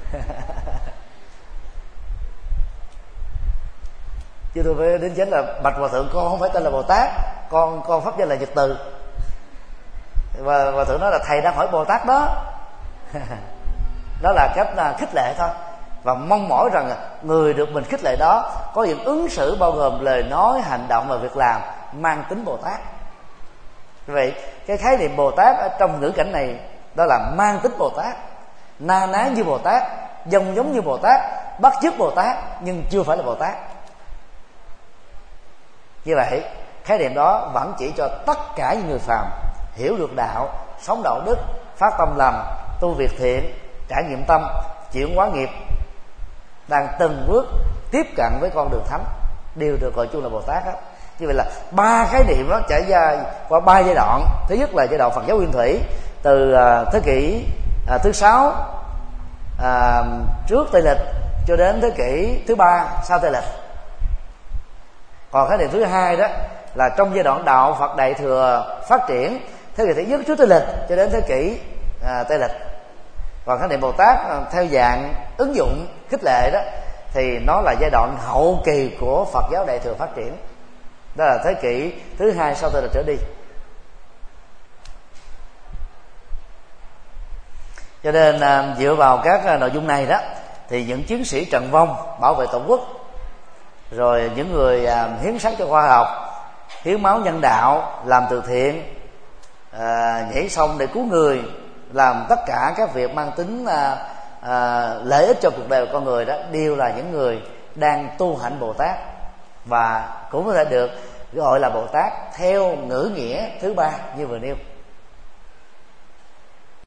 Chứ tôi phải đến chánh là bạch Hòa thượng, con không phải tên là Bồ Tát, con con pháp danh là Nhật Từ. Và Hòa thượng nói là thầy đang hỏi Bồ Tát đó. Đó là cách là khích lệ thôi, và mong mỏi rằng người được mình khích lệ đó có những ứng xử bao gồm lời nói, hành động và việc làm mang tính Bồ Tát. Vậy cái khái niệm Bồ Tát ở trong ngữ cảnh này đó là mang tính Bồ Tát, na ná như Bồ Tát, giống giống như Bồ Tát, bắt chước Bồ Tát nhưng chưa phải là Bồ Tát. Như vậy khái niệm đó vẫn chỉ cho tất cả những người phàm hiểu được đạo, sống đạo đức, phát tâm lành, tu việc thiện, trải nghiệm tâm, chuyển hóa nghiệp, đang từng bước tiếp cận với con đường thánh, đều được gọi chung là Bồ Tát hết. Như vậy là ba khái niệm đó trải ra qua ba giai đoạn. Thứ nhất là giai đoạn Phật giáo Nguyên Thủy, từ uh, thế kỷ uh, thứ sáu uh, trước Tây lịch cho đến thế kỷ thứ ba sau Tây lịch. Còn khái niệm thứ hai đó là trong giai đoạn đạo Phật Đại Thừa phát triển, thế kỷ thứ nhất trước Tây lịch cho đến thế kỷ uh, Tây lịch. Còn khái niệm Bồ Tát uh, theo dạng ứng dụng khích lệ đó thì nó là giai đoạn hậu kỳ của Phật giáo Đại Thừa phát triển, đó là thế kỷ thứ hai sau Tây lịch trở đi. Cho nên uh, dựa vào các uh, nội dung này đó, thì những chiến sĩ trận vong bảo vệ tổ quốc, rồi những người uh, hiến xác cho khoa học, hiến máu nhân đạo, làm từ thiện, uh, nhảy sông để cứu người, làm tất cả các việc mang tính uh, uh, lợi ích cho cuộc đời của con người đó, đều là những người đang tu hạnh Bồ Tát, và cũng có thể được gọi là Bồ Tát theo ngữ nghĩa thứ ba như vừa nêu.